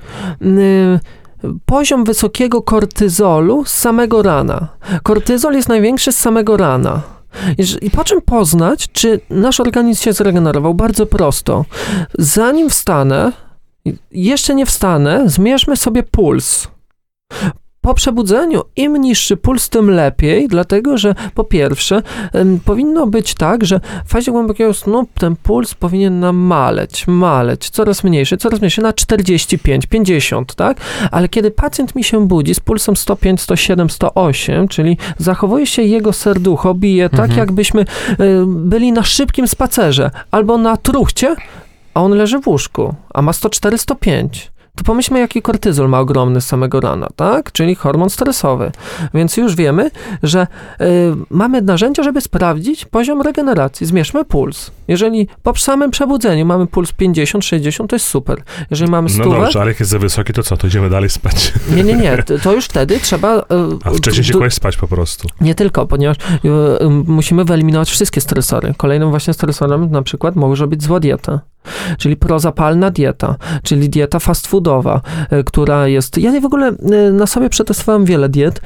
poziom wysokiego kortyzolu z samego rana. Kortyzol jest największy z samego rana. I po czym poznać, czy nasz organizm się zregenerował? Bardzo prosto. Zanim wstanę, jeszcze nie wstanę, zmierzmy sobie puls. Po przebudzeniu im niższy puls, tym lepiej, dlatego że po pierwsze powinno być tak, że w fazie głębokiego snu ten puls powinien nam maleć, coraz mniejszy na 45, 50, tak? Ale kiedy pacjent mi się budzi z pulsem 105, 107, 108, czyli zachowuje się jego serducho, bije tak, jakbyśmy byli na szybkim spacerze albo na truchcie, a on leży w łóżku, a ma 104, 105. To pomyślmy, jaki kortyzol ma ogromny z samego rana, tak? Czyli hormon stresowy. Więc już wiemy, że mamy narzędzia, żeby sprawdzić poziom regeneracji. Zmierzmy puls. Jeżeli po samym przebudzeniu mamy puls 50, 60, to jest super. Jeżeli mamy 100... No dobrze, ale jak jest za wysoki, to co? To idziemy dalej spać. Nie. To już wtedy trzeba... A wcześniej się kłaść spać po prostu. Nie tylko, ponieważ musimy wyeliminować wszystkie stresory. Kolejnym właśnie stresorem na przykład może być zła dieta. Czyli prozapalna dieta, czyli dieta fast foodowa, która jest... Ja w ogóle na sobie przetestowałem wiele diet,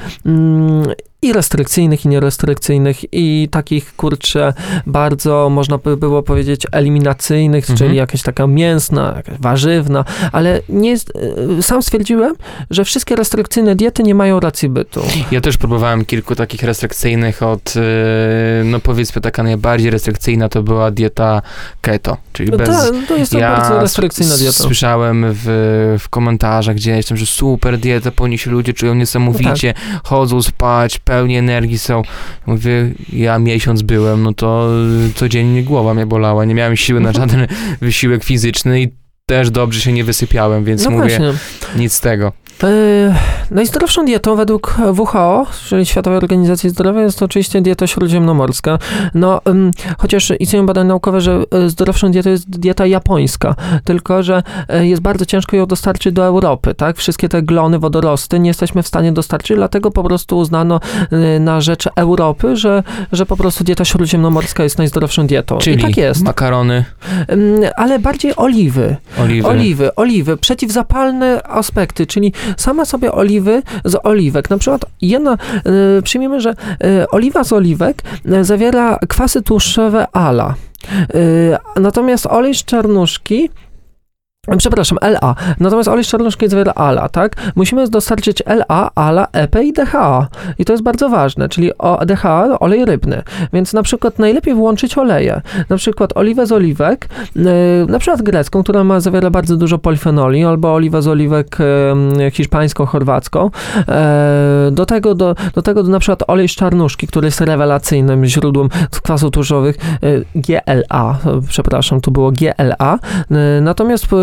i restrykcyjnych, i nierestrykcyjnych, i takich, kurczę, bardzo, można by było powiedzieć, eliminacyjnych, czyli jakaś taka mięsna, jakaś warzywna, ale nie jest, sam stwierdziłem, że wszystkie restrykcyjne diety nie mają racji bytu. Ja też próbowałem kilku takich restrykcyjnych od, no powiedzmy taka najbardziej restrykcyjna to była dieta keto, czyli bez... To jest to bardzo restrykcyjna dieta. Słyszałem w komentarzach gdzieś tam, że super dieta, po niej się ludzie czują niesamowicie, chodzą spać, pełni energii są. Mówię, ja miesiąc byłem, no to codziennie głowa mnie bolała, nie miałem siły na żaden wysiłek fizyczny i też dobrze się nie wysypiałem, więc No mówię, właśnie. nic z tego. Najzdrowszą dietą według WHO, czyli Światowej Organizacji Zdrowia, jest to oczywiście dieta śródziemnomorska. No, chociaż istnieją badania naukowe, że zdrowszą dietą jest dieta japońska, tylko że jest bardzo ciężko ją dostarczyć do Europy, tak? Wszystkie te glony, wodorosty nie jesteśmy w stanie dostarczyć, dlatego po prostu uznano na rzecz Europy, że po prostu dieta śródziemnomorska jest najzdrowszą dietą. Czyli I tak jest. makarony, Ale bardziej oliwy. Oliwy, przeciwzapalne aspekty, czyli same sobie oliwy z oliwek. Na przykład przyjmijmy, że oliwa z oliwek zawiera kwasy tłuszczowe ALA. Natomiast olej z czarnuszki LA. Natomiast olej z czarnuszki zawiera ALA, tak? Musimy dostarczyć LA, ALA, EPA i DHA. I to jest bardzo ważne, czyli DHA, olej rybny. Więc na przykład najlepiej włączyć oleje. Na przykład oliwę z oliwek, na przykład grecką, która zawiera bardzo dużo polifenoli, albo oliwę z oliwek hiszpańską, chorwacką. Do tego na przykład olej z czarnuszki, który jest rewelacyjnym źródłem kwasów tłuszczowych, GLA, przepraszam, tu było GLA. Natomiast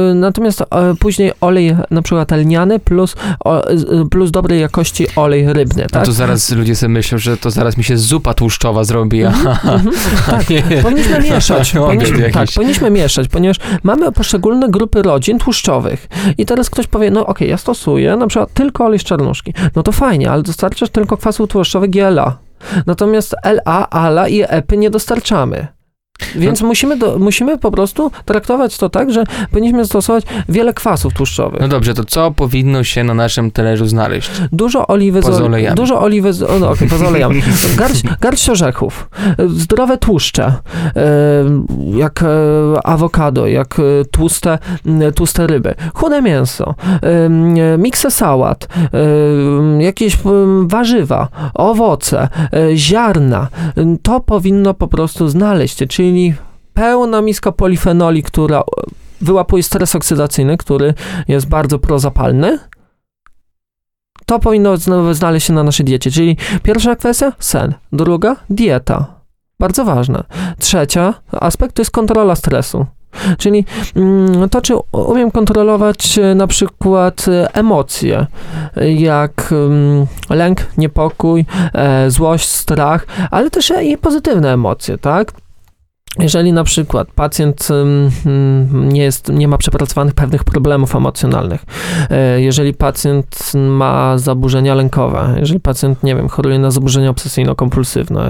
natomiast później olej na przykład lniany plus dobrej jakości olej rybny, tak? A to zaraz ludzie sobie myślą, że to zaraz mi się zupa tłuszczowa zrobi. Tak, powinniśmy mieszać. Powinniśmy mieszać, ponieważ mamy poszczególne grupy rodzin tłuszczowych. I teraz ktoś powie, no okej, ja stosuję na przykład tylko olej z czarnuszki. No to fajnie, ale dostarczasz tylko kwasów tłuszczowych GLA. Natomiast LA, ALA i EPy nie dostarczamy. Więc musimy po prostu traktować to tak, że powinniśmy stosować wiele kwasów tłuszczowych. No dobrze, to co powinno się na naszym talerzu znaleźć? Dużo oliwy poza olejami. Poza olejami. Garść orzechów, zdrowe tłuszcze, jak awokado, jak tłuste ryby, chude mięso, miksy sałat, jakieś warzywa, owoce, ziarna. To powinno po prostu znaleźć, czyli pełna miska polifenoli, która wyłapuje stres oksydacyjny, który jest bardzo prozapalny. To powinno znaleźć się na naszej diecie. Czyli pierwsza kwestia, sen. Druga, dieta. Bardzo ważne. Trzecia aspekt to jest kontrola stresu. Czyli to, czy umiem kontrolować na przykład emocje, jak lęk, niepokój, złość, strach, ale też i pozytywne emocje, tak? Jeżeli na przykład pacjent nie ma przepracowanych pewnych problemów emocjonalnych, jeżeli pacjent ma zaburzenia lękowe, jeżeli pacjent, nie wiem, choruje na zaburzenia obsesyjno-kompulsywne,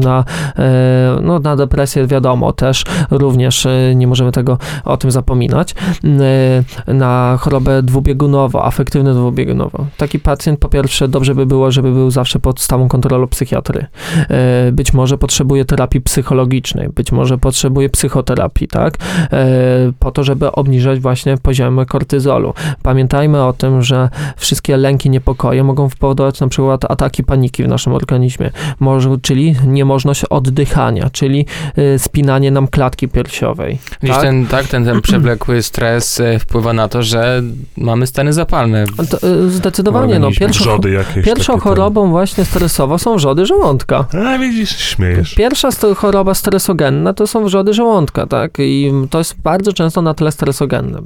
na depresję wiadomo też, również nie możemy o tym zapominać, na chorobę dwubiegunową, afektywną dwubiegunową. Taki pacjent po pierwsze dobrze by było, żeby był zawsze pod stałą kontrolą psychiatry. Być może potrzebuje terapii psychologicznej, być może potrzebuje psychoterapii, tak? Po to, żeby obniżać właśnie poziomy kortyzolu. Pamiętajmy o tym, że wszystkie lęki, niepokoje mogą powodować na przykład ataki paniki w naszym organizmie, czyli niemożność oddychania, czyli spinanie nam klatki piersiowej. Tak? Ten przewlekły stres wpływa na to, że mamy stany zapalne. Zdecydowanie. Pierwszą chorobą właśnie stresową są wrzody żołądka. A widzisz, śmiejesz. Pierwsza choroba stresogenna to są wrzody żołądka, tak? I to jest bardzo często na tle stresogennym.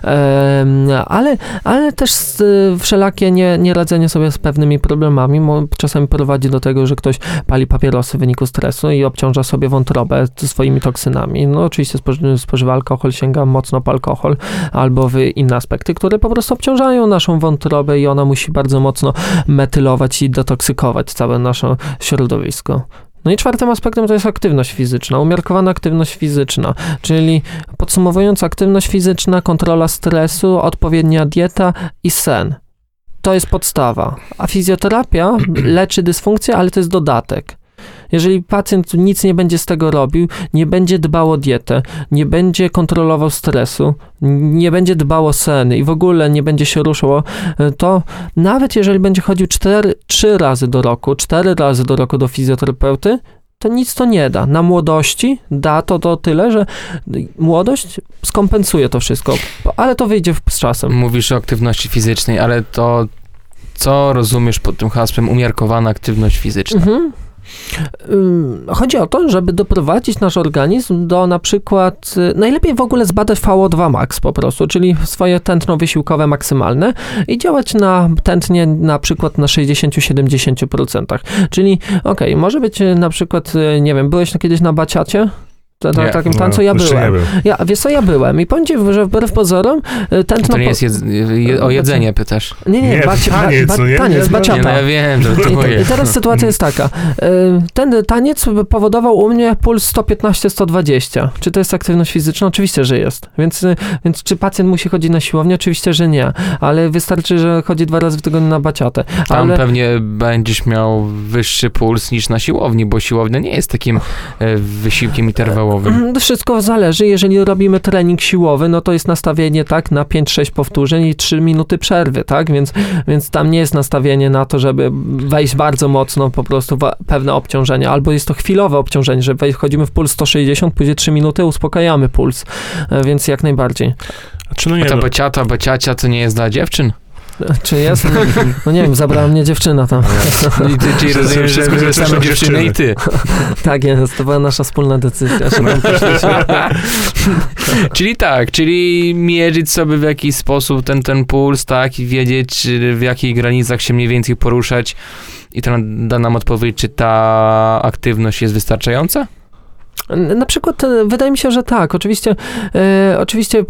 Ale też wszelakie nieradzenie sobie z pewnymi problemami czasami prowadzi do tego, że ktoś pali papierosy w wyniku stresu i obciąża sobie wątrobę swoimi toksynami. No oczywiście spożywa alkohol, sięga mocno po alkohol albo w inne aspekty, które po prostu obciążają naszą wątrobę i ona musi bardzo mocno metylować i detoksykować całe nasze środowisko. No i czwartym aspektem to jest aktywność fizyczna, umiarkowana aktywność fizyczna, czyli podsumowując, aktywność fizyczna, kontrola stresu, odpowiednia dieta i sen. To jest podstawa. A fizjoterapia leczy dysfunkcję, ale to jest dodatek. Jeżeli pacjent nic nie będzie z tego robił, nie będzie dbał o dietę, nie będzie kontrolował stresu, nie będzie dbał o sen i w ogóle nie będzie się ruszał, to nawet jeżeli będzie chodził 3 razy do roku, 4 razy do roku do fizjoterapeuty, to nic to nie da. Na młodości da to tyle, że młodość skompensuje to wszystko, ale to wyjdzie z czasem. Mówisz o aktywności fizycznej, ale to co rozumiesz pod tym hasłem umiarkowana aktywność fizyczna? Chodzi o to, żeby doprowadzić nasz organizm do na przykład, najlepiej w ogóle zbadać VO2 max po prostu, czyli swoje tętno wysiłkowe maksymalne i działać na tętnie na przykład na 60-70%. Czyli może być na przykład, nie wiem, byłeś kiedyś na baciacie? Takim tańcu ja byłem. Ja byłem i powiem ci, że wbrew pozorom tętno... To nie jest o jedzenie pytasz. Nie, taniec, baciata. No ja wiem, że I teraz sytuacja jest taka. Ten taniec powodował u mnie puls 115-120. Czy to jest aktywność fizyczna? Oczywiście, że jest. Więc czy pacjent musi chodzić na siłownię? Oczywiście, że nie. Ale wystarczy, że chodzi 2 razy w tygodniu na baciatę. Tam pewnie będziesz miał wyższy puls niż na siłowni, bo siłownia nie jest takim wysiłkiem interwałowym. Wszystko zależy, jeżeli robimy trening siłowy, no to jest nastawienie tak na 5-6 powtórzeń i 3 minuty przerwy, tak, więc tam nie jest nastawienie na to, żeby wejść bardzo mocno po prostu w pewne obciążenie, albo jest to chwilowe obciążenie, że wchodzimy w puls 160, później 3 minuty, uspokajamy puls, więc jak najbardziej. A ta baciacia to nie jest dla dziewczyn? Czy jest? No nie wiem, zabrała mnie dziewczyna tam. Czyli rozumiem, że same dziewczyny i ty. Tak jest, to była nasza wspólna decyzja. Że nam Czyli tak, czyli mierzyć sobie w jakiś sposób ten puls, tak, i wiedzieć, w jakich granicach się mniej więcej poruszać i to da nam odpowiedź, czy ta aktywność jest wystarczająca? Na przykład wydaje mi się, że tak. Oczywiście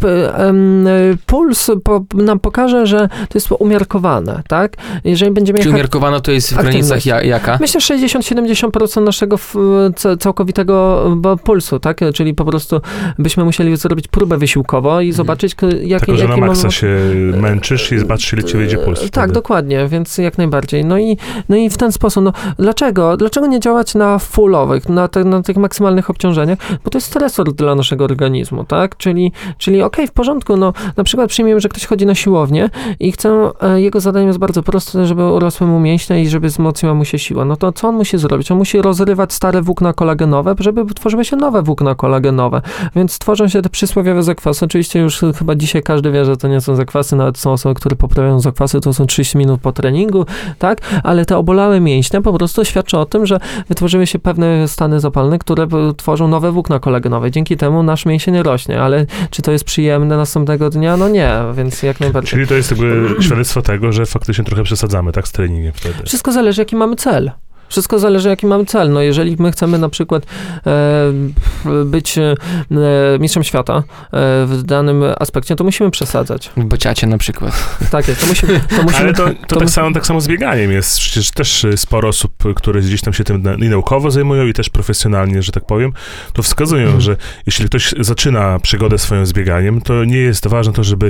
puls nam pokaże, że to jest umiarkowane, tak? Jeżeli będziemy Czy umiarkowana to jest w granicach jaka? Myślę 60-70% naszego całkowitego pulsu, tak? Czyli po prostu byśmy musieli zrobić próbę wysiłkowo i zobaczyć, Tylko, że na maksa się męczysz i zobaczysz, ile ci wyjdzie puls. Tak, dokładnie, więc jak najbardziej. No i w ten sposób, dlaczego nie działać na fullowych, na tych maksymalnych obciążeniach? Bo to jest stresor dla naszego organizmu, tak? Czyli okej, w porządku, na przykład przyjmijmy, że ktoś chodzi na siłownię i jego zadaniem jest bardzo proste, żeby urosły mu mięśnie i żeby wzmocniła mu się siła. No to co on musi zrobić? On musi rozrywać stare włókna kolagenowe, żeby tworzyły się nowe włókna kolagenowe. Więc tworzą się te przysłowiowe zakwasy. Oczywiście już chyba dzisiaj każdy wie, że to nie są zakwasy, nawet są osoby, które poprawiają zakwasy, to są 30 minut po treningu, tak? Ale te obolałe mięśnie po prostu świadczą o tym, że wytworzyły się pewne stany zapalne, które tworzą nowe włókna kolagenowe. Dzięki temu nasz mięsień rośnie, ale czy to jest przyjemne następnego dnia? No nie, więc jak najbardziej. Czyli to jest jakby świadectwo tego, że faktycznie trochę przesadzamy, tak, z treningiem wtedy. Wszystko zależy, jaki mamy cel. No jeżeli my chcemy na przykład być mistrzem świata w danym aspekcie, to musimy przesadzać. W bociacie na przykład. Tak jest, to musimy Ale to tak samo z bieganiem jest. Przecież też sporo osób, które gdzieś tam się tym i naukowo zajmują, i też profesjonalnie, że tak powiem, to wskazują, że jeśli ktoś zaczyna przygodę swoją z bieganiem, to nie jest ważne to, żeby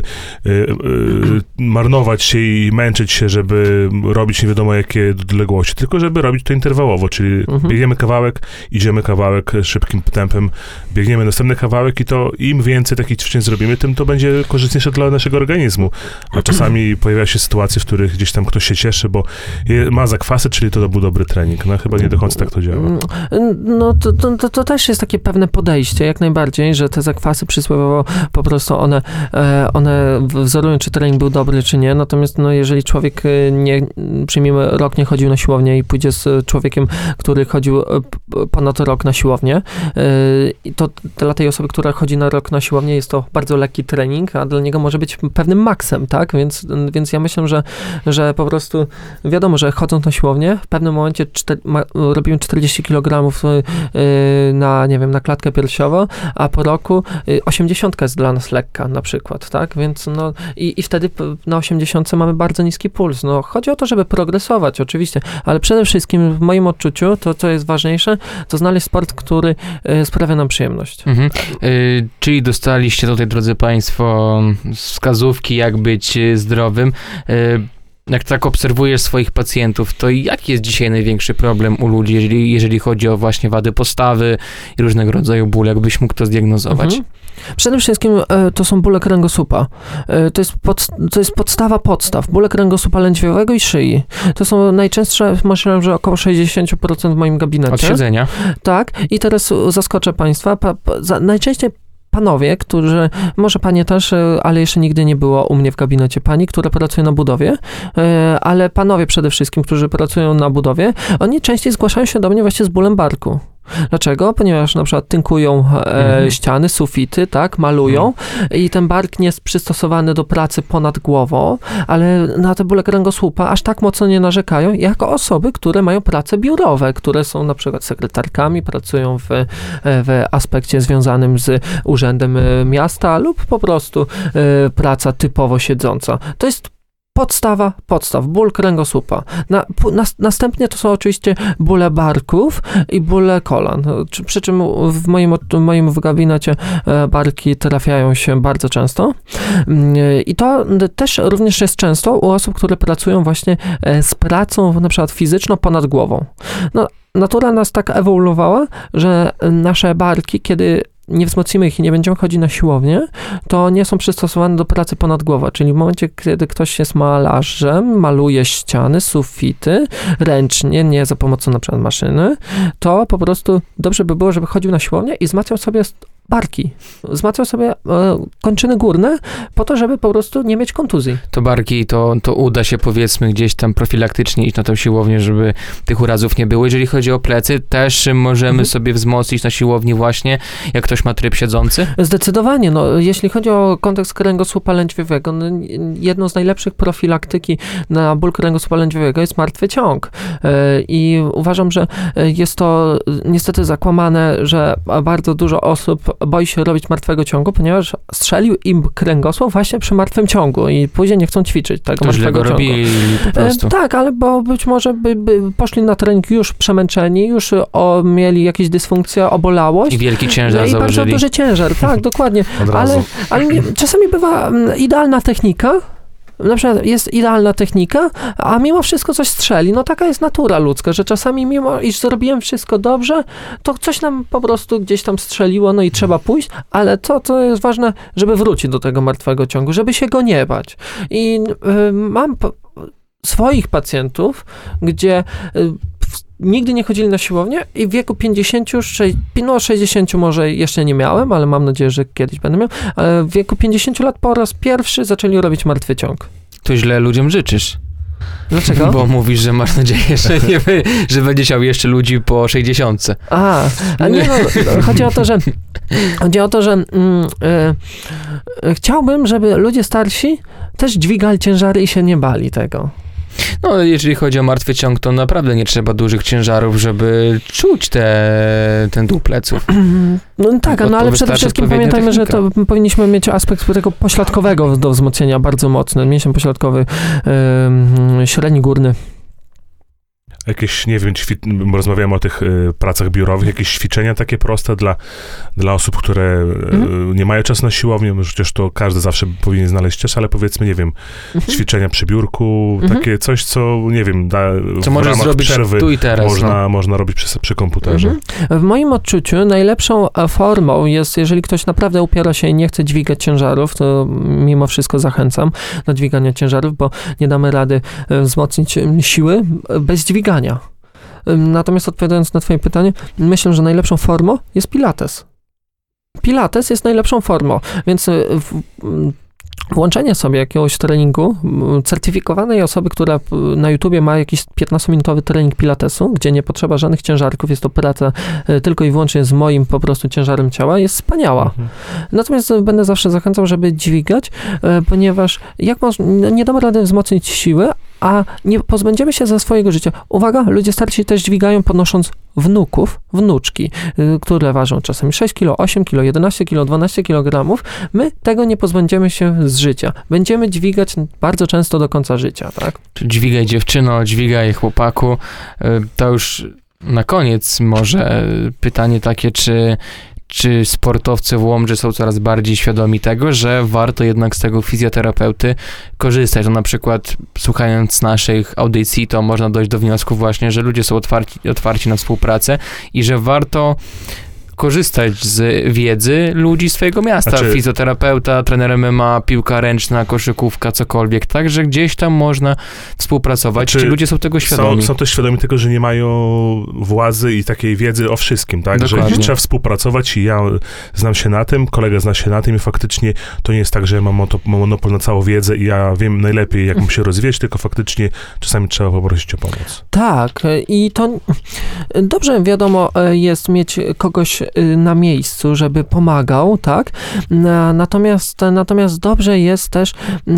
marnować się i męczyć się, żeby robić nie wiadomo jakie odległości, tylko żeby robić to interwałowo, czyli biegniemy kawałek, idziemy kawałek szybkim tempem, biegniemy następny kawałek i to im więcej takich ćwiczeń zrobimy, tym to będzie korzystniejsze dla naszego organizmu. A czasami pojawia się sytuacje, w których gdzieś tam ktoś się cieszy, bo ma zakwasy, czyli to był dobry trening. No chyba nie do końca tak to działa. No to też jest takie pewne podejście, jak najbardziej, że te zakwasy przysłowiowo po prostu one wzorują, czy trening był dobry, czy nie. Natomiast jeżeli człowiek rok nie chodził na siłownię i pójdzie z człowiekiem, który chodził ponad rok na siłownię, to dla tej osoby, która chodzi na rok na siłownię, jest to bardzo lekki trening, a dla niego może być pewnym maksem, tak? Więc ja myślę, że po prostu wiadomo, że chodząc na siłownię, w pewnym momencie robimy 40 kg na klatkę piersiową, a po roku 80 jest dla nas lekka na przykład, tak? Więc i wtedy na 80 mamy bardzo niski puls. Chodzi o to, żeby progresować oczywiście, ale przede wszystkim w moim odczuciu to, co jest ważniejsze, to znaleźć sport, który sprawia nam przyjemność. Czyli dostaliście tutaj, drodzy Państwo, wskazówki, jak być zdrowym. Jak tak obserwujesz swoich pacjentów, to jaki jest dzisiaj największy problem u ludzi, jeżeli chodzi o właśnie wady postawy i różnego rodzaju bóle? Jakbyś mógł to zdiagnozować? Przede wszystkim to są bóle kręgosłupa. To jest podstaw. Bóle kręgosłupa lędźwiowego i szyi. To są najczęstsze, myślę, że około 60% w moim gabinecie. Od siedzenia? Tak. I teraz zaskoczę Państwa. Najczęściej panowie, którzy, może panie też, ale jeszcze nigdy nie było u mnie w gabinecie pani, która pracuje na budowie, ale panowie przede wszystkim, którzy pracują na budowie, oni częściej zgłaszają się do mnie właśnie z bólem barku. Dlaczego? Ponieważ na przykład tynkują ściany, sufity, tak, malują i ten bark nie jest przystosowany do pracy ponad głową, ale na te bóle kręgosłupa aż tak mocno nie narzekają, jako osoby, które mają prace biurowe, które są na przykład sekretarkami, pracują w aspekcie związanym z urzędem miasta lub po prostu praca typowo siedząca. To jest podstaw, ból kręgosłupa. Następnie to są oczywiście bóle barków i bóle kolan. Przy czym w moim gabinecie barki trafiają się bardzo często. I to też również jest często u osób, które pracują właśnie z pracą na przykład fizyczną ponad głową. Natura nas tak ewoluowała, że nasze barki, kiedy nie wzmocnimy ich i nie będziemy chodzić na siłownię, to nie są przystosowane do pracy ponad głową. Czyli w momencie, kiedy ktoś jest malarzem, maluje ściany, sufity ręcznie, nie za pomocą na przykład maszyny, to po prostu dobrze by było, żeby chodził na siłownię i wzmacniał sobie barki. Wzmacniał sobie kończyny górne po to, żeby po prostu nie mieć kontuzji. To barki, to uda się powiedzmy gdzieś tam profilaktycznie iść na tą siłownię, żeby tych urazów nie było. Jeżeli chodzi o plecy, też możemy sobie wzmocnić na siłowni właśnie, jak ktoś ma tryb siedzący? Zdecydowanie. No, jeśli chodzi o kontekst kręgosłupa lędźwiowego, no, jedną z najlepszych profilaktyki na ból kręgosłupa lędźwiowego jest martwy ciąg. I uważam, że jest to niestety zakłamane, że bardzo dużo osób boi się robić martwego ciągu, ponieważ strzelił im kręgosłup właśnie przy martwym ciągu i później nie chcą ćwiczyć tego martwego ciągu. Robili po prostu. Tak, ale bo być może by poszli na trening już przemęczeni, już mieli jakieś dysfunkcje, obolałość. I wielki ciężar i założyli. bardzo duży ciężar, tak, dokładnie. Od razu. Ale czasami bywa idealna technika, na przykład jest idealna technika, a mimo wszystko coś strzeli. No taka jest natura ludzka, że czasami mimo iż zrobiłem wszystko dobrze, to coś nam po prostu gdzieś tam strzeliło, no i trzeba pójść, ale to jest ważne, żeby wrócić do tego martwego ciągu, żeby się go nie bać. I mam swoich pacjentów, gdzie nigdy nie chodzili na siłownię i w wieku 50, 60 może jeszcze nie miałem, ale mam nadzieję, że kiedyś będę miał, ale w wieku 50 lat po raz pierwszy zaczęli robić martwy ciąg. To źle ludziom życzysz. Dlaczego? Bo mówisz, że masz nadzieję, że będziesz miał jeszcze ludzi po 60. A nie, no, chodzi o to, że chciałbym, żeby ludzie starsi też dźwigali ciężary i się nie bali tego. No, jeżeli chodzi o martwy ciąg, to naprawdę nie trzeba dużych ciężarów, żeby czuć ten dół pleców. No tak, no ale przede wszystkim pamiętajmy, że to powinniśmy mieć aspekt tego pośladkowego do wzmocnienia bardzo mocny. Mięsień pośladkowy, średni górny. Jakieś, nie wiem, rozmawiamy o tych pracach biurowych, jakieś ćwiczenia takie proste dla osób, które nie mają czasu na siłownię, przecież to każdy zawsze powinien znaleźć czas, ale powiedzmy, nie wiem, ćwiczenia przy biurku, takie coś, co, nie wiem, co możesz zrobić przerwy tu i teraz, można robić przy komputerze. W moim odczuciu najlepszą formą jest, jeżeli ktoś naprawdę upiera się i nie chce dźwigać ciężarów, to mimo wszystko zachęcam do dźwigania ciężarów, bo nie damy rady wzmocnić siły bez dźwigania. Natomiast odpowiadając na twoje pytanie, myślę, że najlepszą formą jest Pilates. Pilates jest najlepszą formą, więc włączenie sobie jakiegoś treningu certyfikowanej osoby, która na YouTubie ma jakiś 15-minutowy trening Pilatesu, gdzie nie potrzeba żadnych ciężarków, jest to praca tylko i wyłącznie z moim po prostu ciężarem ciała, jest wspaniała. Natomiast będę zawsze zachęcał, żeby dźwigać, ponieważ nie damy rady wzmocnić siły, a nie pozbędziemy się ze swojego życia. Uwaga, ludzie starsi też dźwigają podnosząc wnuczki, które ważą czasami 6 kg, 8 kg, 11 kg, 12 kg. My tego nie pozbędziemy się z życia. Będziemy dźwigać bardzo często do końca życia, tak? Dźwigaj dziewczyno, dźwigaj chłopaku. To już na koniec może pytanie takie, czy sportowcy w Łomży są coraz bardziej świadomi tego, że warto jednak z tego fizjoterapeuty korzystać. No na przykład słuchając naszych audycji, to można dojść do wniosku właśnie, że ludzie są otwarci na współpracę i że warto korzystać z wiedzy ludzi swojego miasta. Fizjoterapeuta, trener MMA, piłka ręczna, koszykówka, cokolwiek. Także gdzieś tam można współpracować. Ci ludzie są tego świadomi. Są też świadomi tego, że nie mają władzy i takiej wiedzy o wszystkim, tak? Dokładnie. Że trzeba współpracować i ja znam się na tym, kolega zna się na tym i faktycznie to nie jest tak, że ja mam monopol na całą wiedzę i ja wiem najlepiej, jak mam się rozwijać, tylko faktycznie czasami trzeba poprosić o pomoc. Tak, i to dobrze wiadomo jest mieć kogoś na miejscu, żeby pomagał, tak? Natomiast dobrze jest też,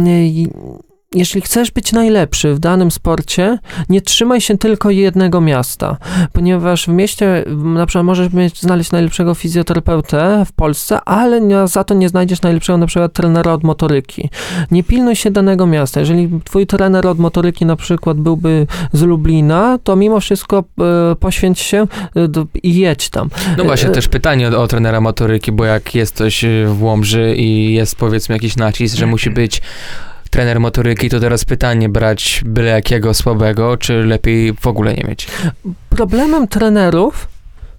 jeśli chcesz być najlepszy w danym sporcie, nie trzymaj się tylko jednego miasta, ponieważ w mieście na przykład możesz znaleźć najlepszego fizjoterapeutę w Polsce, ale za to nie znajdziesz najlepszego na przykład trenera od motoryki. Nie pilnuj się danego miasta. Jeżeli twój trener od motoryki na przykład byłby z Lublina, to mimo wszystko poświęć się i jedź tam. No właśnie też pytanie o trenera motoryki, bo jak jest ktoś w Łomży i jest powiedzmy jakiś nacisk, że musi być trener motoryki, to teraz pytanie, brać byle jakiego słabego, czy lepiej w ogóle nie mieć? Problemem trenerów,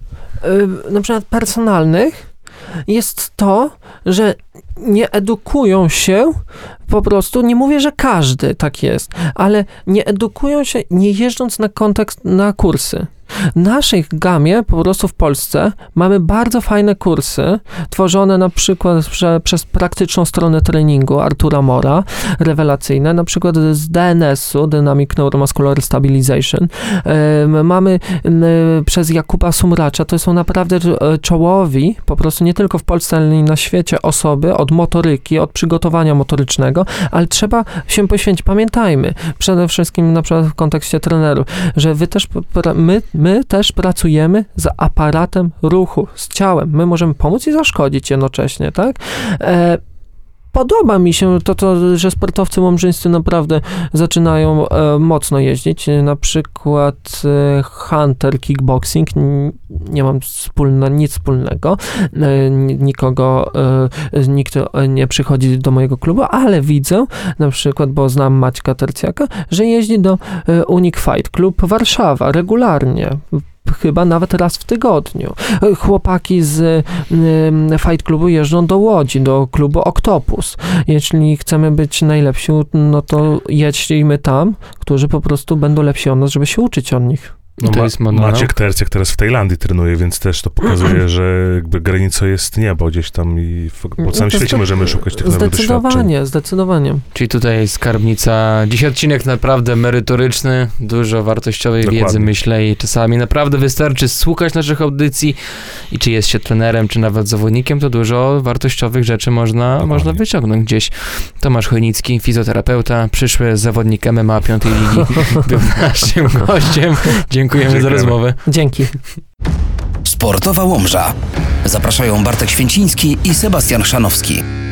na przykład personalnych, jest to, że nie edukują się, po prostu, nie mówię, że każdy tak jest, ale nie edukują się, nie jeżdżąc na kursy. W naszej gamie po prostu w Polsce mamy bardzo fajne kursy, tworzone na przykład przez praktyczną stronę treningu Artura Mora, rewelacyjne, na przykład z DNS-u, Dynamic Neuromuscular Stabilization. Mamy przez Jakuba Sumracza, to są naprawdę czołowi, po prostu nie tylko w Polsce, ale i na świecie osoby od motoryki, od przygotowania motorycznego, ale trzeba się poświęcić. Pamiętajmy, przede wszystkim na przykład w kontekście trenerów, że my też pracujemy z aparatem ruchu, z ciałem. My możemy pomóc i zaszkodzić jednocześnie, tak? Podoba mi się to, że sportowcy łomżyńscy naprawdę zaczynają mocno jeździć. Na przykład Hunter Kickboxing, nie mam nic wspólnego, nikt nie przychodzi do mojego klubu, ale widzę na przykład, bo znam Maćka Tercjaka, że jeździ do Unique Fight Club Warszawa regularnie. Chyba nawet raz w tygodniu. Chłopaki z Fight Clubu jeżdżą do Łodzi, do klubu Octopus. Jeśli chcemy być najlepsi, no to jedźmy tam, którzy po prostu będą lepsi od nas, żeby się uczyć od nich. No to jest Maciek Tercjak teraz w Tajlandii trenuje, więc też to pokazuje, że jakby granicą jest niebo gdzieś tam i po całym świecie możemy szukać tych nowych doświadczeń. Zdecydowanie. Czyli tutaj skarbnica. Dziś odcinek naprawdę merytoryczny, dużo wartościowej wiedzy, myślę, i czasami naprawdę wystarczy słuchać naszych audycji i czy jest się trenerem, czy nawet zawodnikiem, to dużo wartościowych rzeczy można wyciągnąć gdzieś. Tomasz Chojnicki, fizjoterapeuta, przyszły zawodnik MMA 5. ligi, był naszym gościem. Dziękujemy za rozmowę. Dzięki. Sportowa Łomża. Zapraszają Bartek Święciński i Sebastian Chrzanowski.